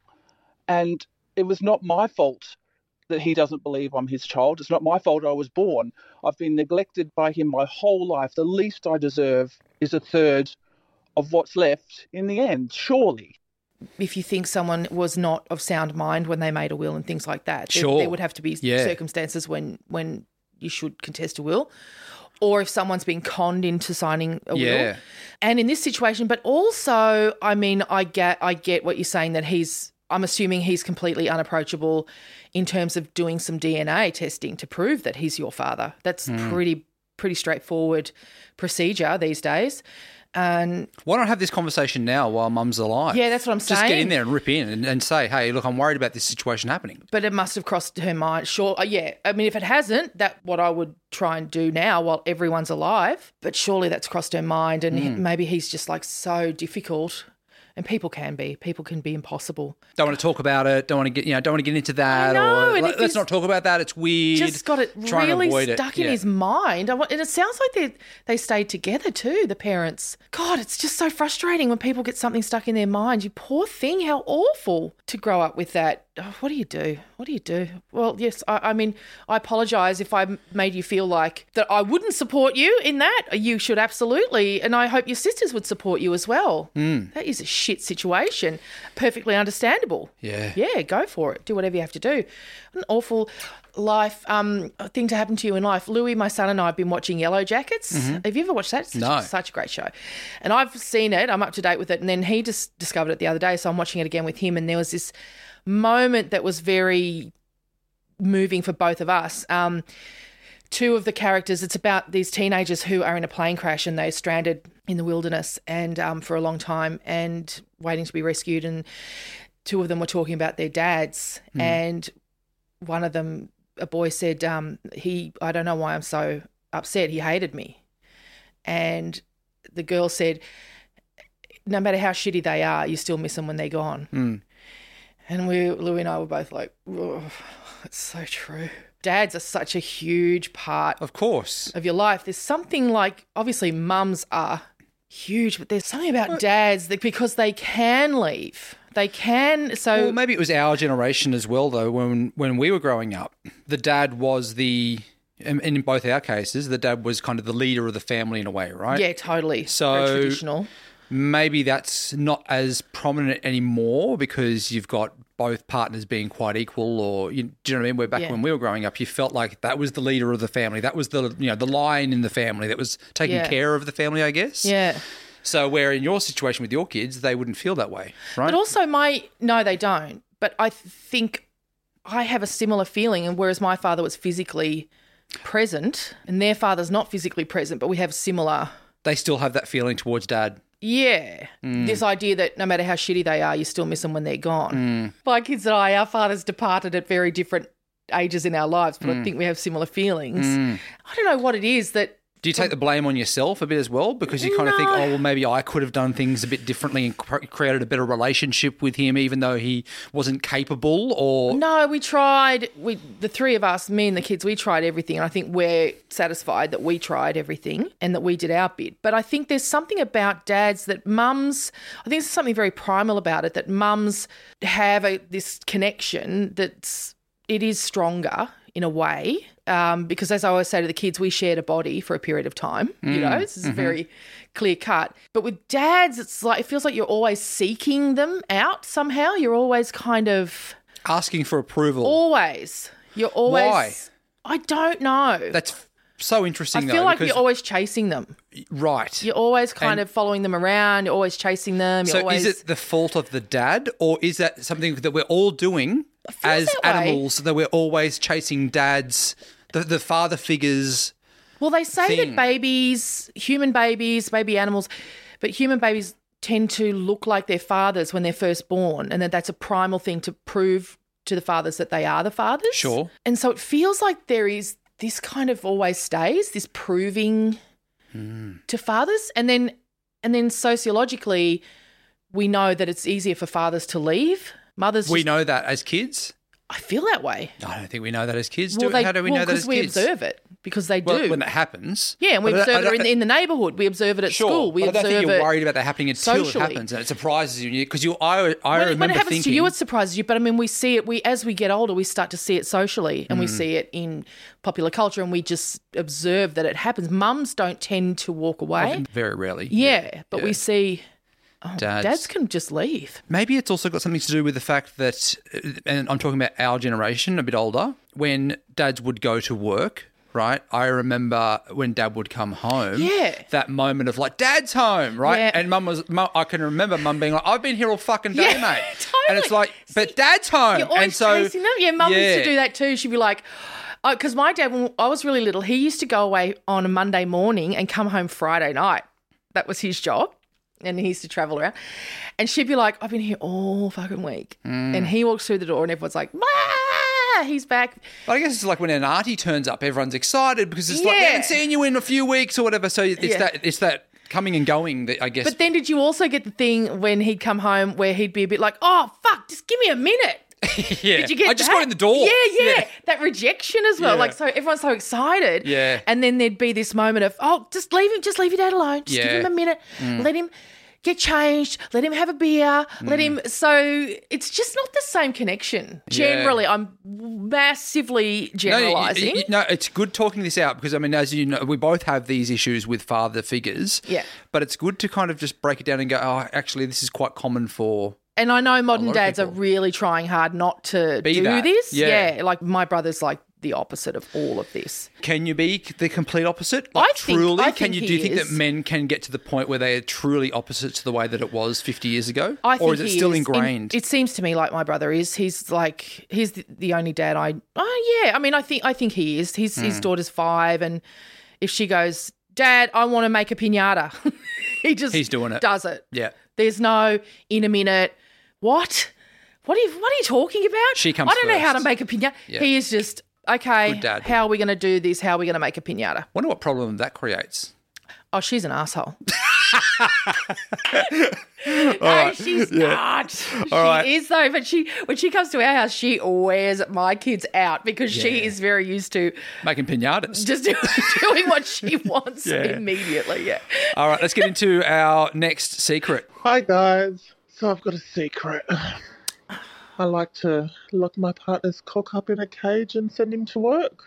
Speaker 8: and it was not my fault that he doesn't believe I'm his child. It's not my fault I was born. I've been neglected by him my whole life. The least I deserve is a third of what's left in the end, surely.
Speaker 4: If you think someone was not of sound mind when they made a will and things like that,
Speaker 1: Sure.
Speaker 4: there would have to be
Speaker 1: Yeah.
Speaker 4: circumstances when you should contest a will. Or if someone's been conned into signing a
Speaker 1: Yeah.
Speaker 4: will. And in this situation, but also, I mean, I get what you're saying that I'm assuming he's completely unapproachable in terms of doing some DNA testing to prove that he's your father. That's pretty straightforward procedure these days. And
Speaker 1: Why not have this conversation now while mum's alive?
Speaker 4: yeah, that's what I'm
Speaker 1: Just
Speaker 4: saying.
Speaker 1: get in there and rip in and say, hey, look, I'm worried about this situation happening.
Speaker 4: But it must have crossed her mind. Sure, yeah. I mean, if it hasn't, that's what I would try and do now while everyone's alive. But surely that's crossed her mind, and maybe he's just like so difficult. And people can be impossible.
Speaker 1: Don't want to talk about it. Don't want to get into that.
Speaker 4: I know,
Speaker 1: Or
Speaker 4: and
Speaker 1: let's not talk about that. It's weird.
Speaker 4: Just got it
Speaker 1: Try and
Speaker 4: really
Speaker 1: avoid
Speaker 4: stuck
Speaker 1: it.
Speaker 4: in
Speaker 1: Yeah.
Speaker 4: his mind. And it sounds like they stayed together too, the parents. God, it's just so frustrating when people get something stuck in their mind. You poor thing, how awful to grow up with that. Oh, what do you do? What do you do? Well, yes, I mean, I apologise if I made you feel like that I wouldn't support you in that. You should absolutely, and I hope your sisters would support you as well. That is a shit situation. Perfectly understandable.
Speaker 1: Yeah.
Speaker 4: Yeah, go for it. Do whatever you have to do. An awful life thing to happen to you in life. Louis, my son, and I have been watching Yellow Jackets. Have you ever watched that? It's
Speaker 1: No.
Speaker 4: such a great show. And I've seen it. I'm up to date with it. And then he just discovered it the other day, so I'm watching it again with him. And there was this moment that was very moving for both of us. two of the characters, it's about these teenagers who are in a plane crash and they're stranded in the wilderness and for a long time and waiting to be rescued. And two of them were talking about their dads. And one of them, a boy said, I don't know why I'm so upset. He hated me. And the girl said, no matter how shitty they are, you still miss them when they're gone. And Louie and I were both like, oh, it's so true. Dads are such a huge part
Speaker 1: Of course.
Speaker 4: of your life. There's something like, obviously mums are huge, but there's something about dads that because they can leave. They can. So
Speaker 1: Well, maybe it was our generation as well, though, when we were growing up. The dad was in both our cases, the dad was kind of the leader of the family in a way, right?
Speaker 4: yeah, totally.
Speaker 1: So-
Speaker 4: Very traditional.
Speaker 1: Maybe that's not as prominent anymore because you've got both partners being quite equal, or do you know what I mean? Where back
Speaker 4: Yeah.
Speaker 1: when we were growing up, you felt like that was the leader of the family. That was the the lion in the family that was taking
Speaker 4: Yeah.
Speaker 1: care of the family, I guess.
Speaker 4: Yeah.
Speaker 1: So where in your situation with your kids, they wouldn't feel that way, right?
Speaker 4: But also no, they don't. But I think I have a similar feeling, and whereas my father was physically present and their father's not physically present, but we have similar.
Speaker 1: They still have that feeling towards dad.
Speaker 4: Yeah. This idea that no matter how shitty they are, you still miss them when they're gone. My kids and I, our fathers departed at very different ages in our lives, but I think we have similar feelings. I don't know what it is that.
Speaker 1: Do you take the blame on yourself a bit as well? Because you kind of think, oh, well, maybe I could have done things a bit differently and created a better relationship with him, even though he wasn't capable, or...
Speaker 4: No, we tried. The three of us, me and the kids, we tried everything. And I think we're satisfied that we tried everything and that we did our bit. But I think there's something about dads that mums, I think there's something very primal about it, that mums have this connection it is stronger in a way. Because as I always say to the kids, we shared a body for a period of time. This is very clear cut. But with dads, it feels like you're always seeking them out somehow. You're always kind of...
Speaker 1: Asking for approval.
Speaker 4: Always. You're always...
Speaker 1: Why?
Speaker 4: I don't know.
Speaker 1: That's so interesting, though.
Speaker 4: I feel like
Speaker 1: because-
Speaker 4: you're always chasing them.
Speaker 1: Right.
Speaker 4: You're always kind
Speaker 1: And-
Speaker 4: of following them around. You're always chasing them. You're
Speaker 1: So
Speaker 4: always...
Speaker 1: is it the fault of the dad, or is that something that we're all doing as
Speaker 4: that way.
Speaker 1: animals, that we're always chasing dads, the father figures?
Speaker 4: Well, they say
Speaker 1: thing?
Speaker 4: that baby animals, but human babies tend to look like their fathers when they're first born, and that's a primal thing to prove to the fathers that they are the fathers.
Speaker 1: Sure.
Speaker 4: And so it feels like there is this kind of always stays, this proving to fathers. And then sociologically, we know that it's easier for fathers to leave. Mothers
Speaker 1: We know that as kids.
Speaker 4: I feel that way.
Speaker 1: I don't think we know that as kids.
Speaker 4: Well,
Speaker 1: How do we know that as
Speaker 4: because we
Speaker 1: kids?
Speaker 4: observe it, because they
Speaker 1: Well,
Speaker 4: do.
Speaker 1: when that happens.
Speaker 4: Yeah, and we
Speaker 1: But I
Speaker 4: observe
Speaker 1: don't-
Speaker 4: it in the neighbourhood. We observe it at
Speaker 1: Sure,
Speaker 4: school. We
Speaker 1: but I don't
Speaker 4: observe
Speaker 1: think you're
Speaker 4: it
Speaker 1: worried about that happening until
Speaker 4: socially.
Speaker 1: it happens, and it surprises you. Because I
Speaker 4: When
Speaker 1: remember
Speaker 4: it happens
Speaker 1: thinking,
Speaker 4: to you, it surprises you. But I mean, we see it. As we get older, we start to see it socially, and we see it in popular culture, and we just observe that it happens. Mums don't tend to walk away.
Speaker 1: very rarely.
Speaker 4: Yeah, but we see
Speaker 1: Dads
Speaker 4: can just leave.
Speaker 1: Maybe it's also got something to do with the fact that, and I'm talking about our generation, a bit older, when dads would go to work, right? I remember when dad would come home,
Speaker 4: Yeah.
Speaker 1: that moment of like, dad's home, right?
Speaker 4: Yeah.
Speaker 1: And I can remember mum being like, I've been here all fucking day,
Speaker 4: Yeah,
Speaker 1: mate.
Speaker 4: totally.
Speaker 1: And it's like, but dad's home.
Speaker 4: You're always
Speaker 1: and so,
Speaker 4: chasing them. Yeah, Mum used
Speaker 1: yeah.
Speaker 4: to do that too. She'd be like, because my dad, when I was really little, he used to go away on a Monday morning and come home Friday night. That was his job. And he used to travel around. And she'd be like, I've been here all fucking week. And he walks through the door and everyone's like, "Ma, he's back."
Speaker 1: But I guess it's like when an auntie turns up, everyone's excited because it's like, we
Speaker 4: Yeah.
Speaker 1: haven't seen you in a few weeks or whatever. So it's
Speaker 4: Yeah.
Speaker 1: that coming and going that I guess.
Speaker 4: But then did you also get the thing when he'd come home where he'd be a bit like, oh, fuck, just give me a minute.
Speaker 1: yeah.
Speaker 4: Did you get
Speaker 1: I just
Speaker 4: that?
Speaker 1: got in the door.
Speaker 4: Yeah. That rejection as well.
Speaker 1: Yeah.
Speaker 4: Like, so everyone's so excited.
Speaker 1: Yeah.
Speaker 4: And then there'd be this moment of, oh, just leave your dad alone. Just give
Speaker 1: Yeah.
Speaker 4: him a minute. Let him get changed. Let him have a beer. Let him. So it's just not the same connection. Generally, I'm massively generalising.
Speaker 1: No, it's good talking this out because, I mean, as you know, we both have these issues with father figures.
Speaker 4: Yeah.
Speaker 1: But it's good to kind of just break it down and go, oh, actually, this is quite common for...
Speaker 4: And I know modern
Speaker 1: lot of
Speaker 4: dads are
Speaker 1: people.
Speaker 4: really trying hard not to
Speaker 1: Be
Speaker 4: do
Speaker 1: that.
Speaker 4: this.
Speaker 1: Yeah.
Speaker 4: Like my brother's like the opposite of all of this.
Speaker 1: Can you be the complete opposite?
Speaker 4: I
Speaker 1: truly?
Speaker 4: think
Speaker 1: Do
Speaker 4: he
Speaker 1: you think
Speaker 4: is.
Speaker 1: that men can get to the point where they are truly opposite to the way that it was 50 years ago?
Speaker 4: I think
Speaker 1: or is it
Speaker 4: he
Speaker 1: still
Speaker 4: is.
Speaker 1: ingrained?
Speaker 4: It seems to me like my brother is. He's the only dad I think he is. His daughter's 5, and if she goes, Dad, I want to make a piñata, he's doing it. Does it.
Speaker 1: Yeah.
Speaker 4: There's no in a minute. What are you talking about?
Speaker 1: She comes
Speaker 4: I don't know how to
Speaker 1: first.
Speaker 4: make a piñata.
Speaker 1: Yeah.
Speaker 4: He is just, okay,
Speaker 1: Good dad.
Speaker 4: how are we going to do this? How are we going to make a piñata?
Speaker 1: Wonder what problem that creates.
Speaker 4: Oh, she's an asshole. No, she's not. She is though, but when she comes to our house, she wears my kids out because she is very used to
Speaker 1: Making piñatas.
Speaker 4: just doing what she wants immediately. Yeah.
Speaker 1: All right, let's get into our next secret.
Speaker 7: Hi guys. So I've got a secret. I like to lock my partner's cock up in a cage and send him to work.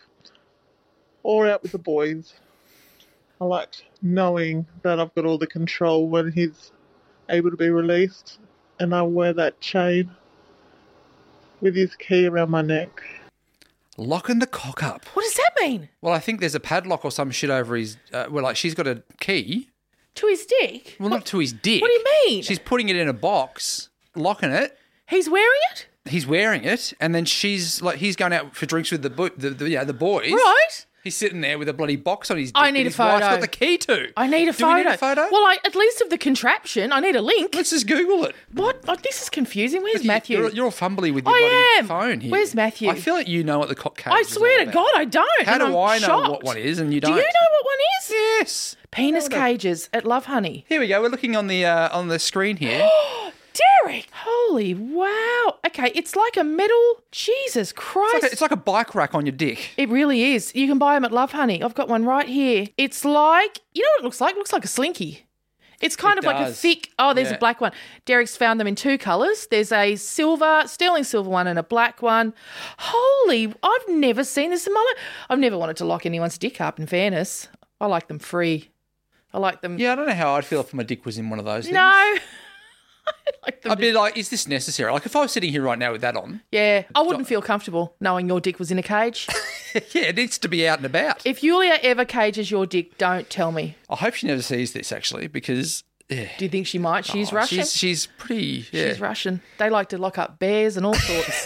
Speaker 7: Or out with the boys. I like knowing that I've got all the control when he's able to be released. And I wear that chain with his key around my neck.
Speaker 1: Locking the cock up.
Speaker 4: What does that mean?
Speaker 1: Well, I think there's a padlock or some shit over his... she's got a key.
Speaker 4: To his dick?
Speaker 1: Well, not to his dick.
Speaker 4: What do you mean?
Speaker 1: She's putting it in a box, locking it.
Speaker 4: He's wearing it?
Speaker 1: He's wearing it, and then he's going out for drinks with the boys.
Speaker 4: Right.
Speaker 1: He's sitting there with a bloody box on his dick
Speaker 4: I need
Speaker 1: that
Speaker 4: a
Speaker 1: his wife's
Speaker 4: photo.
Speaker 1: got the key to.
Speaker 4: I need a
Speaker 1: Do
Speaker 4: photo.
Speaker 1: we need a photo?
Speaker 4: Well, at least of the contraption. I need a link.
Speaker 1: Let's just Google it.
Speaker 4: What? Oh, this is confusing. Where's Matthew?
Speaker 1: You're all fumbly with your
Speaker 4: I
Speaker 1: bloody
Speaker 4: am.
Speaker 1: phone here.
Speaker 4: Where's Matthew?
Speaker 1: I feel like you know what the cock cage
Speaker 4: I
Speaker 1: is
Speaker 4: swear
Speaker 1: all
Speaker 4: to
Speaker 1: about.
Speaker 4: God, I don't.
Speaker 1: How
Speaker 4: and
Speaker 1: do
Speaker 4: I'm
Speaker 1: I know
Speaker 4: shocked.
Speaker 1: what one is and you
Speaker 4: Do
Speaker 1: don't?
Speaker 4: you know what one is?
Speaker 1: Yes.
Speaker 4: Penis cages at Love Honey.
Speaker 1: Here we go. We're looking on the screen here.
Speaker 4: Derek! Holy wow. Okay, it's like a metal... Jesus Christ.
Speaker 1: It's like a bike rack on your dick.
Speaker 4: It really is. You can buy them at Love Honey. I've got one right here. It's like... You know what it looks like? It looks like a slinky. It's kind of like a
Speaker 1: does.
Speaker 4: thick... Oh, there's
Speaker 1: Yeah.
Speaker 4: a black one. Derek's found them in 2 colours. There's a sterling silver one and a black one. Holy... I've never seen this in my life. I've never wanted to lock anyone's dick up, in fairness. I like them free. I like them...
Speaker 1: Yeah, I don't know how I'd feel if my dick was in one of those things.
Speaker 4: No. I like them.
Speaker 1: I'd be like, is this necessary? Like, if I was sitting here right now with that on,
Speaker 4: Yeah, I wouldn't feel comfortable knowing your dick was in a cage.
Speaker 1: yeah, it needs to be out and about.
Speaker 4: If Yulia ever cages your dick, don't tell me.
Speaker 1: I hope she never sees this, actually, because... Yeah.
Speaker 4: Do you think she might? She's
Speaker 1: Oh,
Speaker 4: Russian.
Speaker 1: She's pretty... Yeah.
Speaker 4: She's Russian. They like to lock up bears and all sorts.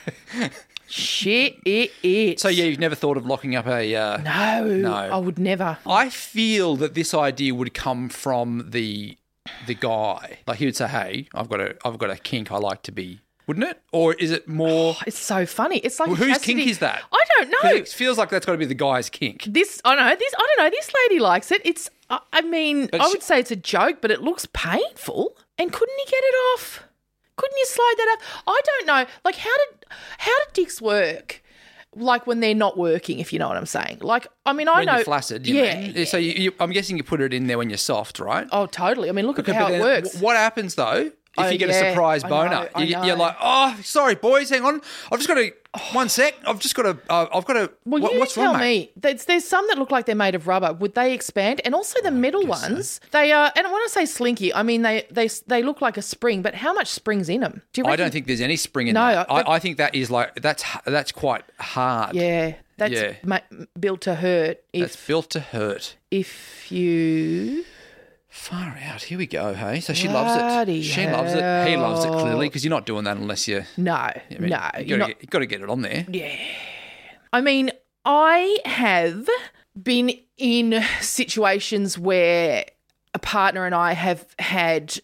Speaker 4: Shit, it.
Speaker 1: So, yeah, you've never thought of locking up a...
Speaker 4: No, I would never.
Speaker 1: I feel that this idea would come from the guy. Like, he would say, hey, I've got a kink I like to be... Wouldn't it? Or is it more...
Speaker 4: It's so funny. It's like
Speaker 1: Well,
Speaker 4: a
Speaker 1: whose
Speaker 4: chastity-
Speaker 1: kink is that?
Speaker 4: I don't
Speaker 1: 'Cause
Speaker 4: know.
Speaker 1: it feels like that's got to be the guy's kink.
Speaker 4: I don't know. This lady likes it. It's. I mean,
Speaker 1: But
Speaker 4: I
Speaker 1: she-
Speaker 4: would say it's a joke, but it looks painful. And couldn't he get it off? Couldn't you slide that off? I don't know. Like, how did dicks work? Like when they're not working, if you know what I'm saying. Like, I mean, I
Speaker 1: When
Speaker 4: know.
Speaker 1: you're flaccid, you mean. So I'm guessing you put it in there when you're soft, right?
Speaker 4: Oh, totally. I mean, look at
Speaker 1: Okay,
Speaker 4: how
Speaker 1: but
Speaker 4: it
Speaker 1: then
Speaker 4: works.
Speaker 1: What happens, though, if
Speaker 4: Oh,
Speaker 1: you get a
Speaker 4: yeah,
Speaker 1: surprise
Speaker 4: I
Speaker 1: boner?
Speaker 4: know, I know.
Speaker 1: You're like, oh, sorry, boys, hang on. I've just got to... One sec. I've got to...
Speaker 4: Well,
Speaker 1: what's
Speaker 4: you tell
Speaker 1: wrong, mate?
Speaker 4: me. There's some that look like they're made of rubber. Would they expand? And also the middle ones, they are. And when I say slinky, I mean they look like a spring. But how much spring's in them? Do you
Speaker 1: I
Speaker 4: reckon?
Speaker 1: don't think there's any spring in
Speaker 4: No,
Speaker 1: that. I think that is like... That's quite hard.
Speaker 4: Yeah, that's
Speaker 1: Yeah.
Speaker 4: built to hurt.
Speaker 1: That's built to hurt.
Speaker 4: If you.
Speaker 1: Far out. Here we go, hey? So she loves it.
Speaker 4: Bloody
Speaker 1: She loves it. He loves it, clearly, because you're not doing that unless you...
Speaker 4: No,
Speaker 1: I mean,
Speaker 4: no.
Speaker 1: You've got to get it on there.
Speaker 4: I mean, I have been in situations where a partner and I have had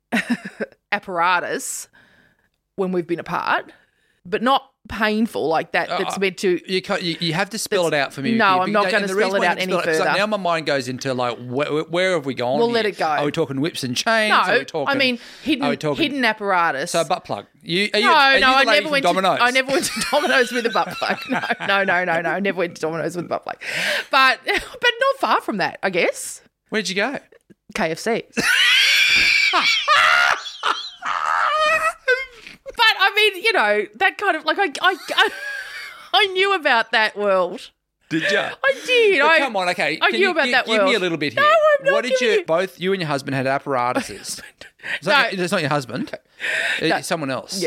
Speaker 4: apparatus when we've been apart, but not painful like that. That's meant to.
Speaker 1: You have to spell it out for me.
Speaker 4: No, I'm not going
Speaker 1: And
Speaker 4: to
Speaker 1: the reason
Speaker 4: spell it
Speaker 1: why
Speaker 4: out
Speaker 1: you
Speaker 4: any
Speaker 1: spell it- so
Speaker 4: further.
Speaker 1: now my mind goes into like, where have we gone?
Speaker 4: We'll
Speaker 1: here?
Speaker 4: let it go.
Speaker 1: Are we talking whips and chains?
Speaker 4: No,
Speaker 1: Are we talking,
Speaker 4: I mean
Speaker 1: are we talking,
Speaker 4: hidden apparatus.
Speaker 1: So a butt plug. Are you
Speaker 4: No,
Speaker 1: the
Speaker 4: I
Speaker 1: lady
Speaker 4: never
Speaker 1: from
Speaker 4: went
Speaker 1: Domino's?
Speaker 4: to. I never went to Domino's with a butt plug. No. I never went to Domino's with a butt plug. But not far from that, I guess.
Speaker 1: Where'd you go?
Speaker 4: KFC. But I mean, you know, that kind of like I knew about that world.
Speaker 1: Did you?
Speaker 4: I did.
Speaker 1: But come on, okay.
Speaker 4: I
Speaker 1: Can
Speaker 4: knew
Speaker 1: you
Speaker 4: about that
Speaker 1: give
Speaker 4: world.
Speaker 1: me a little bit here.
Speaker 4: No, I'm not
Speaker 1: What did
Speaker 4: giving you-
Speaker 1: both you and your husband had apparatuses?
Speaker 4: No.
Speaker 1: It's not your husband. It's someone else.
Speaker 4: Yeah.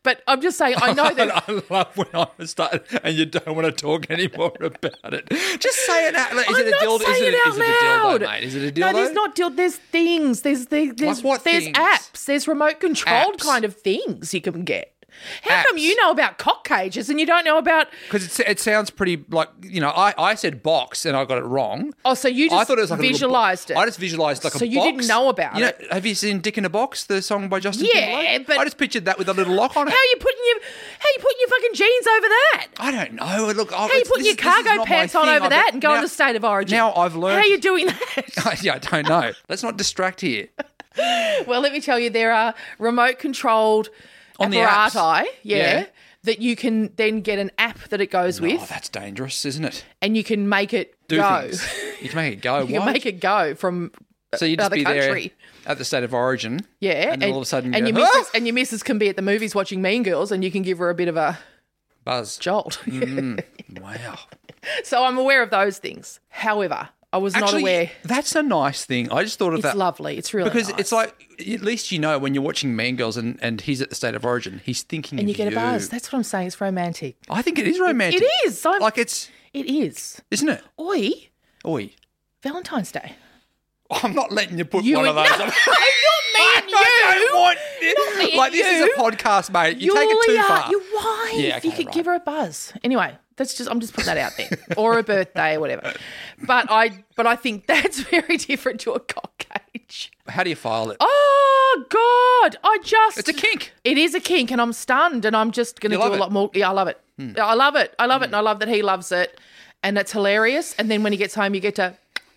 Speaker 4: But I'm just saying, I know that.
Speaker 1: I love when I start and you don't want to talk anymore about it. Just say it out. Is it a dildo? Is it a dildo, mate? Is it a dildo?
Speaker 4: No, there's not dildo. There's things. There's
Speaker 1: what
Speaker 4: there's
Speaker 1: things?
Speaker 4: apps. There's remote controlled
Speaker 1: Apps?
Speaker 4: kind of things you can get. How come
Speaker 1: Apps?
Speaker 4: you know about cock cages and you don't know about?
Speaker 1: Because it sounds pretty like, I said box and I got it wrong.
Speaker 4: Oh, so you
Speaker 1: I
Speaker 4: just
Speaker 1: thought it was like
Speaker 4: visualised it.
Speaker 1: I just visualised like a box.
Speaker 4: So you didn't know about it.
Speaker 1: Have you seen Dick in a Box, the song by Justin
Speaker 4: Yeah,
Speaker 1: Timberlake?
Speaker 4: but-
Speaker 1: I just pictured that with a little lock on it.
Speaker 4: How you putting your fucking jeans over that?
Speaker 1: I don't know. Look,
Speaker 4: How you putting your cargo pants on over that and going to State of Origin?
Speaker 1: Now I've learned.
Speaker 4: How are you doing that?
Speaker 1: Yeah, I don't know. Let's not distract here.
Speaker 4: Well, let me tell you, there are remote controlled
Speaker 1: On the
Speaker 4: apparati,
Speaker 1: apps? Yeah.
Speaker 4: that you can then get an app that it goes
Speaker 1: Oh,
Speaker 4: with,
Speaker 1: that's dangerous, isn't it?
Speaker 4: and you can make it
Speaker 1: Do
Speaker 4: go.
Speaker 1: things. You can make it go.
Speaker 4: You can
Speaker 1: What?
Speaker 4: make it go from
Speaker 1: So you just
Speaker 4: another
Speaker 1: be
Speaker 4: country.
Speaker 1: there at the State of Origin.
Speaker 4: Yeah,
Speaker 1: And then all of a sudden
Speaker 4: and
Speaker 1: you
Speaker 4: your
Speaker 1: go,
Speaker 4: missus, and your missus can be at the movies watching Mean Girls, and you can give her a bit of a
Speaker 1: Buzz.
Speaker 4: jolt.
Speaker 1: Wow.
Speaker 4: So I'm aware of those things. However, I was not aware.
Speaker 1: That's a nice thing. I just thought of
Speaker 4: It's
Speaker 1: that.
Speaker 4: lovely. It's really
Speaker 1: Because
Speaker 4: nice.
Speaker 1: it's like, at least you know when you're watching Mean Girls and he's at the State of Origin, he's thinking
Speaker 4: and
Speaker 1: of
Speaker 4: you get a buzz. That's what I'm saying. It's romantic.
Speaker 1: I think it is romantic.
Speaker 4: It is.
Speaker 1: Like it's,
Speaker 4: It is.
Speaker 1: isn't it?
Speaker 4: Oi,
Speaker 1: Oi.
Speaker 4: Valentine's Day.
Speaker 1: I'm not letting you put
Speaker 4: You
Speaker 1: one
Speaker 4: and-
Speaker 1: of those
Speaker 4: No,
Speaker 1: on.
Speaker 4: not me and you.
Speaker 1: I don't want
Speaker 4: Not me and
Speaker 1: like, this is
Speaker 4: you.
Speaker 1: a podcast, mate. You take it too far.
Speaker 4: Your wife.
Speaker 1: Yeah, okay,
Speaker 4: you could
Speaker 1: right.
Speaker 4: give her a buzz. Anyway, I'm just putting that out there. Or a birthday or whatever. But I think that's very different to a cock cage.
Speaker 1: How do you file it?
Speaker 4: Oh God.
Speaker 1: It's a kink.
Speaker 4: It is a kink, and I'm stunned, and I'm just gonna
Speaker 1: You
Speaker 4: do
Speaker 1: love
Speaker 4: a
Speaker 1: it?
Speaker 4: lot more. Yeah, I love it. I love it. I love it, and I love that he loves it. And it's hilarious. And then when he gets home, you get to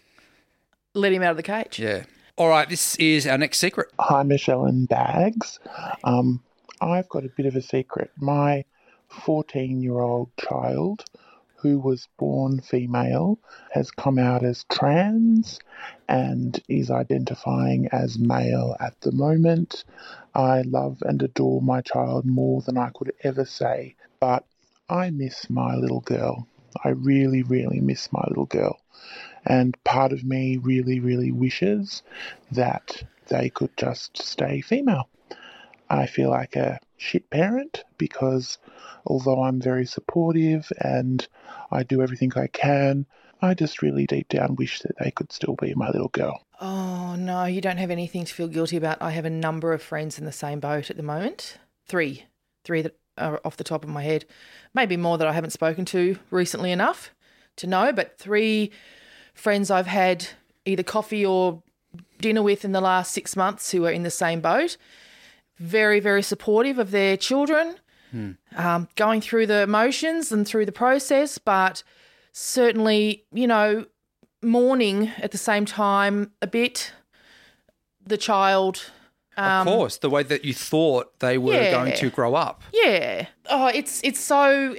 Speaker 4: let him out of the cage.
Speaker 1: Yeah. All right, this is our next secret.
Speaker 7: Hi, Michelle and Bags. I've got a bit of a secret. My 14-year-old child, who was born female, has come out as trans and is identifying as male at the moment. I love and adore my child more than I could ever say, but I miss my little girl. I really, really miss my little girl. And part of me really, really wishes that they could just stay female. I feel like a shit parent because although I'm very supportive and I do everything I can, I just really deep down wish that they could still be my little girl.
Speaker 4: Oh, no, you don't have anything to feel guilty about. I have a number of friends in the same boat at the moment. Three that are off the top of my head. Maybe more that I haven't spoken to recently enough to know, but 3 friends I've had either coffee or dinner with in the last 6 months who are in the same boat. Very, very supportive of their children, going through the motions and through the process, but certainly, mourning at the same time a bit the child.
Speaker 1: Of course, the way that you thought they were
Speaker 4: Yeah.
Speaker 1: going to grow up.
Speaker 4: Yeah. Oh, it's so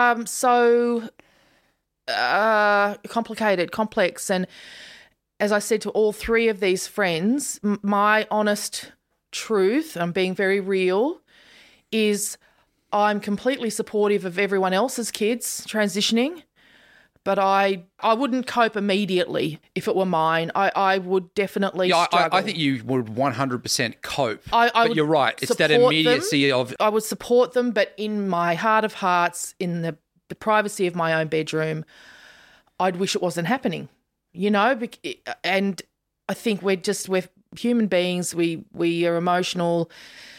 Speaker 4: complicated, complex, and as I said to all 3 of these friends, my honest truth, I'm being very real, is I'm completely supportive of everyone else's kids transitioning, but I wouldn't cope immediately if it were mine. I would definitely struggle.
Speaker 1: I think you would 100% cope.
Speaker 4: I
Speaker 1: but
Speaker 4: would
Speaker 1: you're right. It's that
Speaker 4: support
Speaker 1: immediacy
Speaker 4: them.
Speaker 1: of
Speaker 4: I would support them, but in my heart of hearts, in the privacy of my own bedroom, I'd wish it wasn't happening, and I think we're human beings. We are emotional.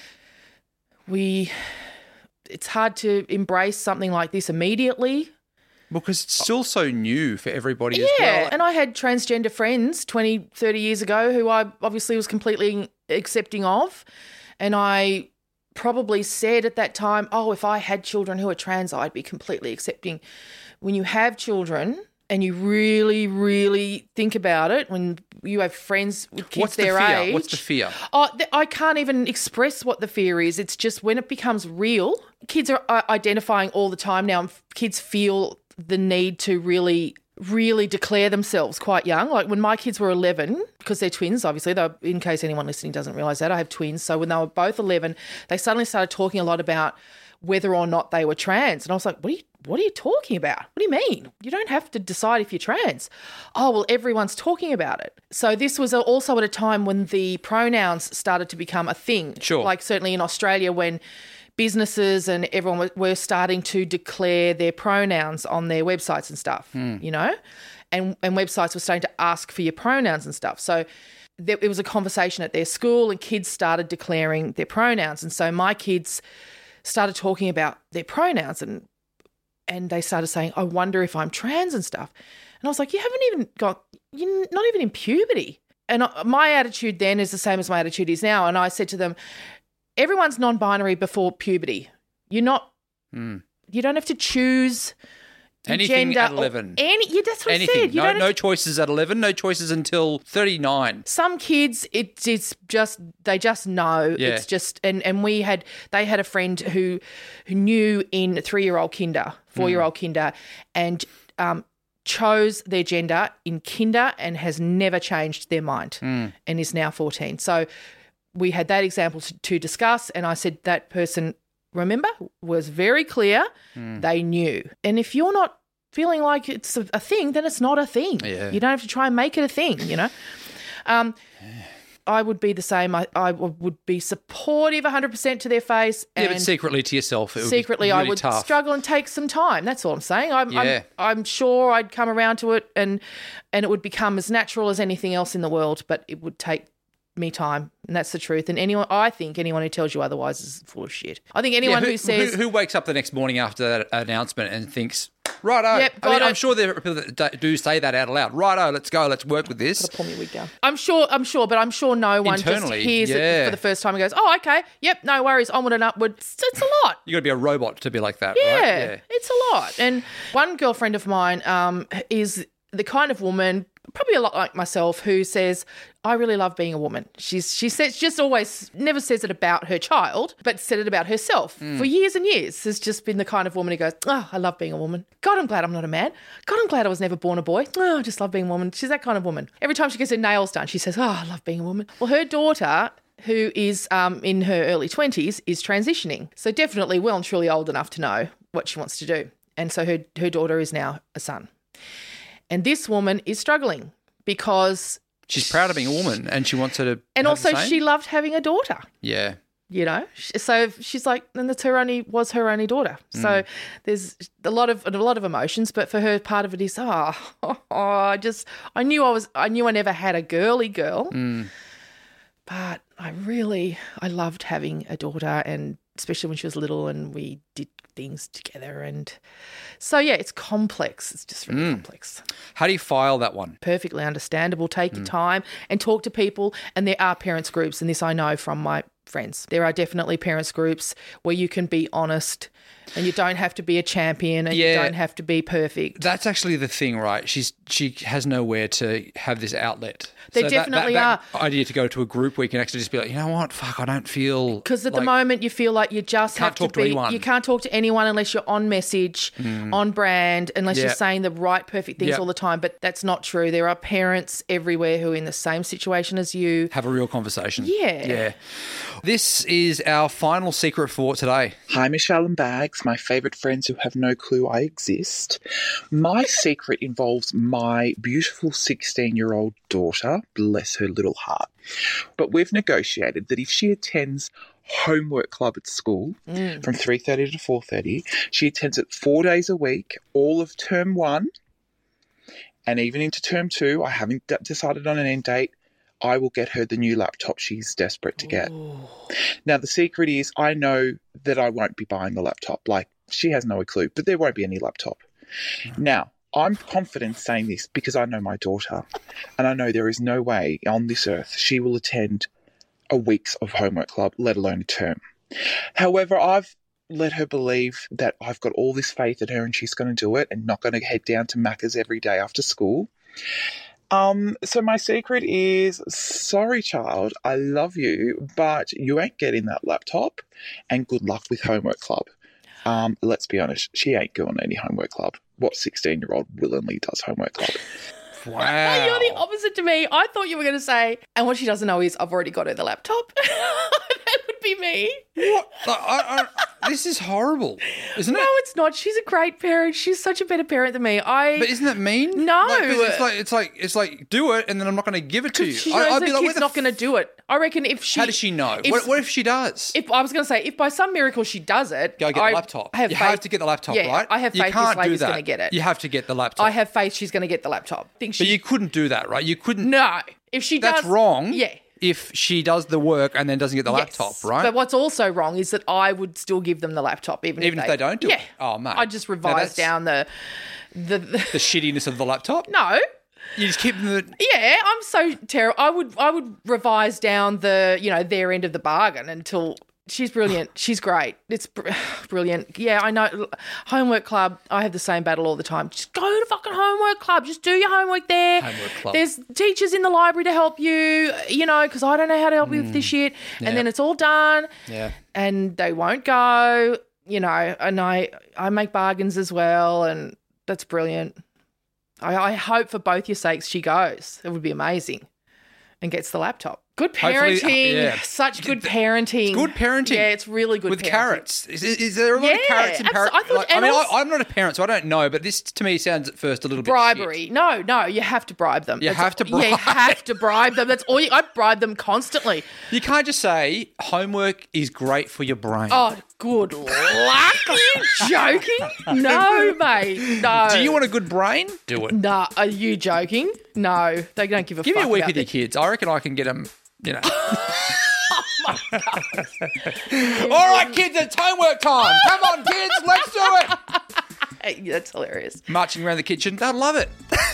Speaker 4: It's hard to embrace something like this immediately.
Speaker 1: because it's still so new for everybody as well.
Speaker 4: Yeah, and I had transgender friends 20, 30 years ago who I obviously was completely accepting of, and I probably said at that time, oh, if I had children who are trans, I'd be completely accepting. When you have children and you really, really think about it, when you have friends with kids their age.
Speaker 1: What's the fear?
Speaker 4: Oh, I can't even express what the fear is. It's just when it becomes real, kids are identifying all the time now, and kids feel the need to really, really declare themselves quite young. Like when my kids were 11, because they're twins, obviously, in case anyone listening doesn't realise that, I have twins. So when they were both 11, they suddenly started talking a lot about whether or not they were trans. And I was like, what are you talking about? What do you mean? You don't have to decide if you're trans. Oh, well, everyone's talking about it. So this was also at a time when the pronouns started to become a thing.
Speaker 1: Sure.
Speaker 4: Like certainly in Australia when businesses and everyone were starting to declare their pronouns on their websites and stuff, you know, and websites were starting to ask for your pronouns and stuff. So it was a conversation at their school and kids started declaring their pronouns. And so my kids started talking about their pronouns and they started saying, I wonder if I'm trans and stuff. And I was like, you're not even in puberty. And my attitude then is the same as my attitude is now. And I said to them, everyone's non-binary before puberty. You're not, you don't have to choose
Speaker 1: anything
Speaker 4: gender
Speaker 1: at 11.
Speaker 4: That's what
Speaker 1: Anything.
Speaker 4: I said. You don't have
Speaker 1: No
Speaker 4: to-
Speaker 1: choices at 11, no choices until 39.
Speaker 4: Some kids, it's just, they just know.
Speaker 1: Yeah.
Speaker 4: It's just, and they had a friend who knew in 3-year-old kinder, 4-year-old kinder, and chose their gender in kinder and has never changed their mind and is now 14. So we had that example to discuss, and I said that person, remember, was very clear. They knew. And if you're not feeling like it's a thing, then it's not a thing.
Speaker 1: Yeah.
Speaker 4: You don't have to try and make it a thing, you know. I would be the same. I would be supportive 100% to their face.
Speaker 1: Yeah, but secretly to yourself, it would
Speaker 4: secretly
Speaker 1: be really
Speaker 4: I would
Speaker 1: tough.
Speaker 4: struggle and take some time. That's all I'm saying.
Speaker 1: Yeah.
Speaker 4: I'm sure I'd come around to it and it would become as natural as anything else in the world, but it would take me time, and that's the truth. And I think anyone who tells you otherwise is full of shit. I think anyone who says...
Speaker 1: Who wakes up the next morning after that announcement and thinks, righto.
Speaker 4: Yep,
Speaker 1: I mean,
Speaker 4: got
Speaker 1: I'm
Speaker 4: it.
Speaker 1: sure there are people that do say that out loud. Righto, let's go, let's work with this.
Speaker 4: Pull my wig down. I'm sure, but I'm sure no one
Speaker 1: Internally,
Speaker 4: just hears
Speaker 1: yeah.
Speaker 4: it for the first time and goes, oh, okay, yep, no worries, onward and upward. It's a lot.
Speaker 1: You got to be a robot to be like that,
Speaker 4: Yeah,
Speaker 1: right? Yeah.
Speaker 4: it's a lot. And one girlfriend of mine is the kind of woman, probably a lot like myself, who says, I really love being a woman. She says, just always, never says it about her child, but said it about herself for years and years. Has just been the kind of woman who goes, oh, I love being a woman. God, I'm glad I'm not a man. God, I'm glad I was never born a boy. Oh, I just love being a woman. She's that kind of woman. Every time she gets her nails done, she says, oh, I love being a woman. Well, her daughter, who is in her early 20s, is transitioning. So definitely well and truly old enough to know what she wants to do. And so her daughter is now a son. And this woman is struggling because...
Speaker 1: She's proud of being a woman and she wants her to
Speaker 4: And
Speaker 1: have
Speaker 4: also
Speaker 1: the same?
Speaker 4: she loved having a daughter,
Speaker 1: Yeah.
Speaker 4: you know. So she's like, and that's her only daughter. So there's a lot of emotions, but for her part of it is, I knew I never had a girly girl. But I loved having a daughter, and especially when she was little and we did things together. And so, yeah, it's complex. It's just really complex.
Speaker 1: How do you file that one?
Speaker 4: Perfectly understandable. Take your time and talk to people. And there are parents groups, and this I know from my friends. There are definitely parents groups where you can be honest and you don't have to be a champion and you don't have to be perfect.
Speaker 1: That's actually the thing, right? She has nowhere to have this outlet.
Speaker 4: There
Speaker 1: So
Speaker 4: definitely
Speaker 1: that idea to go to a group where you can actually just be like, you know what, fuck, I don't feel...
Speaker 4: Because at the
Speaker 1: like-
Speaker 4: moment you feel like you just
Speaker 1: Can't
Speaker 4: have to
Speaker 1: talk to
Speaker 4: be...
Speaker 1: anyone.
Speaker 4: You can't talk to anyone unless you're on message, on brand, unless you're
Speaker 1: Yeah.
Speaker 4: saying the right perfect things
Speaker 1: Yeah.
Speaker 4: all the time. But that's not true. There are parents everywhere who are in the same situation as you.
Speaker 1: Have a real conversation.
Speaker 4: Yeah.
Speaker 1: Yeah. This is our final secret for today.
Speaker 8: Hi, Michelle and Bags, my favourite friends who have no clue I exist. My secret involves my beautiful 16-year-old daughter, bless her little heart. But we've negotiated that if she attends homework club at school from 3:30 to 4:30, she attends it 4 days a week, all of term 1, and even into term 2. I haven't decided on an end date. I will get her the new laptop she's desperate to get. Now, the secret is I know that I won't be buying the laptop. Like, she has no clue, but there won't be any laptop. Now, I'm confident saying this because I know my daughter, and I know there is no way on this earth she will attend a week's of homework club, let alone a term. However, I've let her believe that I've got all this faith in her and she's going to do it and not going to head down to Macca's every day after school. So my secret is, sorry, child, I love you, but you ain't getting that laptop, and good luck with homework club. Let's be honest, she ain't going to any homework club. What 16-year-old willingly does homework club?
Speaker 1: Wow.
Speaker 4: You're the opposite to me. I thought you were going to say, and what she doesn't know is I've already got her the laptop. That would be me.
Speaker 1: What? This is horrible, isn't it?
Speaker 4: No, it's not. She's a great parent. She's such a better parent than me.
Speaker 1: But isn't that mean?
Speaker 4: No.
Speaker 1: It's like do it, and then I'm not going to give it to you.
Speaker 4: She knows the kid's not going to do it. I reckon if she...
Speaker 1: How does she know? What if she does?
Speaker 4: I was going to say, if by some miracle she does it...
Speaker 1: Go get the laptop. You have to get the laptop, right?
Speaker 4: I have faith this lady's going to get it.
Speaker 1: You have to get the laptop.
Speaker 4: I have faith she's going to get the laptop.
Speaker 1: But you couldn't do that, right? You couldn't...
Speaker 4: No. If she does...
Speaker 1: That's wrong.
Speaker 4: Yeah.
Speaker 1: If she does the work and then doesn't get the laptop, right?
Speaker 4: But what's also wrong is that I would still give them the laptop even if they
Speaker 1: don't do it. Oh, mate.
Speaker 4: I just revise down the
Speaker 1: shittiness of the laptop.
Speaker 4: No.
Speaker 1: You just keep them.
Speaker 4: Yeah, I'm so terrible. I would revise down their end of the bargain until. She's brilliant. She's great. It's brilliant. Yeah, I know. Homework club, I have the same battle all the time. Just go to fucking homework club. Just do your homework there.
Speaker 1: Homework club.
Speaker 4: There's teachers in the library to help you, because I don't know how to help you with this shit. And then it's all done. Yeah. And they won't go, and I make bargains as well, and that's brilliant. I hope for both your sakes she goes. It would be amazing. And gets the laptop. Good parenting. Such good parenting.
Speaker 1: It's good parenting.
Speaker 4: Yeah, it's really good
Speaker 1: with
Speaker 4: parenting.
Speaker 1: carrots. Is there a lot of carrots in parenting? I'm not a parent, so I don't know, but this to me sounds at first a little bit
Speaker 4: bribery.
Speaker 1: Shit.
Speaker 4: No, you have to bribe them.
Speaker 1: You have to
Speaker 4: bribe them. That's all. I bribe them constantly.
Speaker 1: You can't just say homework is great for your brain.
Speaker 4: Oh, good luck. Are you joking? No, mate. No.
Speaker 1: Do you want a good brain? Do it.
Speaker 4: No. Are you joking? No. They don't give a fuck.
Speaker 1: Give me a week
Speaker 4: about
Speaker 1: with your kids. I reckon I can get them. Oh my God. All right, kids, it's homework time. Come on, kids, let's do it.
Speaker 4: Hey, that's hilarious.
Speaker 1: Marching around the kitchen, they'll love it.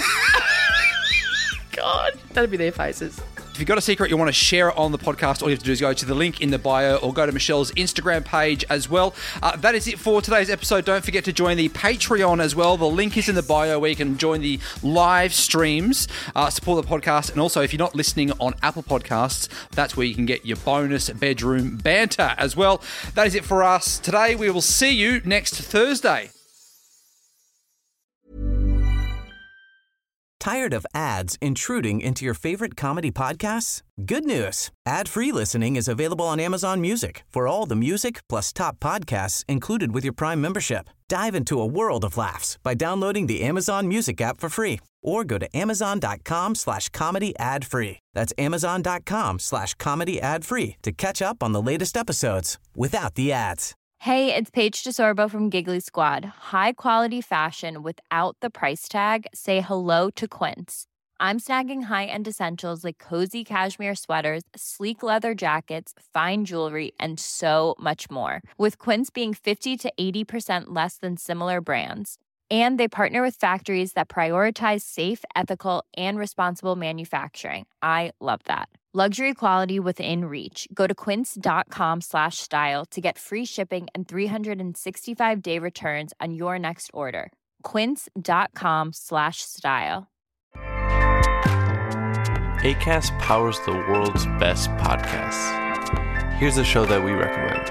Speaker 4: God, that'd be their faces.
Speaker 1: If you've got a secret you want to share it on the podcast, all you have to do is go to the link in the bio or go to Michelle's Instagram page as well. That is it for today's episode. Don't forget to join the Patreon as well. The link is in the bio where you can join the live streams, support the podcast. And also, if you're not listening on Apple Podcasts, that's where you can get your bonus bedroom banter as well. That is it for us today. We will see you next Thursday.
Speaker 2: Tired of ads intruding into your favorite comedy podcasts? Good news. Ad-free listening is available on Amazon Music for all the music plus top podcasts included with your Prime membership. Dive into a world of laughs by downloading the Amazon Music app for free or go to amazon.com/comedy ad-free. That's amazon.com/comedy ad-free to catch up on the latest episodes without the ads.
Speaker 9: Hey, it's Paige DeSorbo from Giggly Squad. High quality fashion without the price tag. Say hello to Quince. I'm snagging high-end essentials like cozy cashmere sweaters, sleek leather jackets, fine jewelry, and so much more. With Quince being 50 to 80% less than similar brands. And they partner with factories that prioritize safe, ethical, and responsible manufacturing. I love that. Luxury quality within reach. Go to quince.com/style to get free shipping and 365-day returns on your next order. Quince.com/style.
Speaker 10: Acast powers the world's best podcasts. Here's a show that we recommend.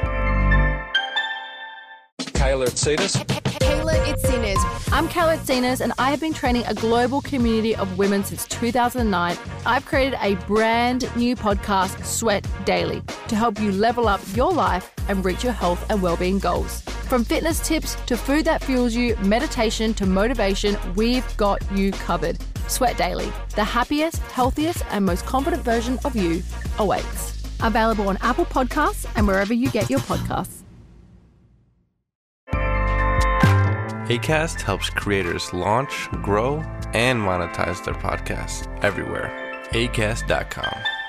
Speaker 11: Kayla Itsinas.
Speaker 12: Kayla Itsinas. I'm Kayla Itsinas, and I have been training a global community of women since 2009. I've created a brand new podcast, Sweat Daily, to help you level up your life and reach your health and well-being goals. From fitness tips to food that fuels you, meditation to motivation, we've got you covered. Sweat Daily, the happiest, healthiest, and most confident version of you awaits. Available on Apple Podcasts and wherever you get your podcasts.
Speaker 10: Acast helps creators launch, grow, and monetize their podcasts everywhere. Acast.com.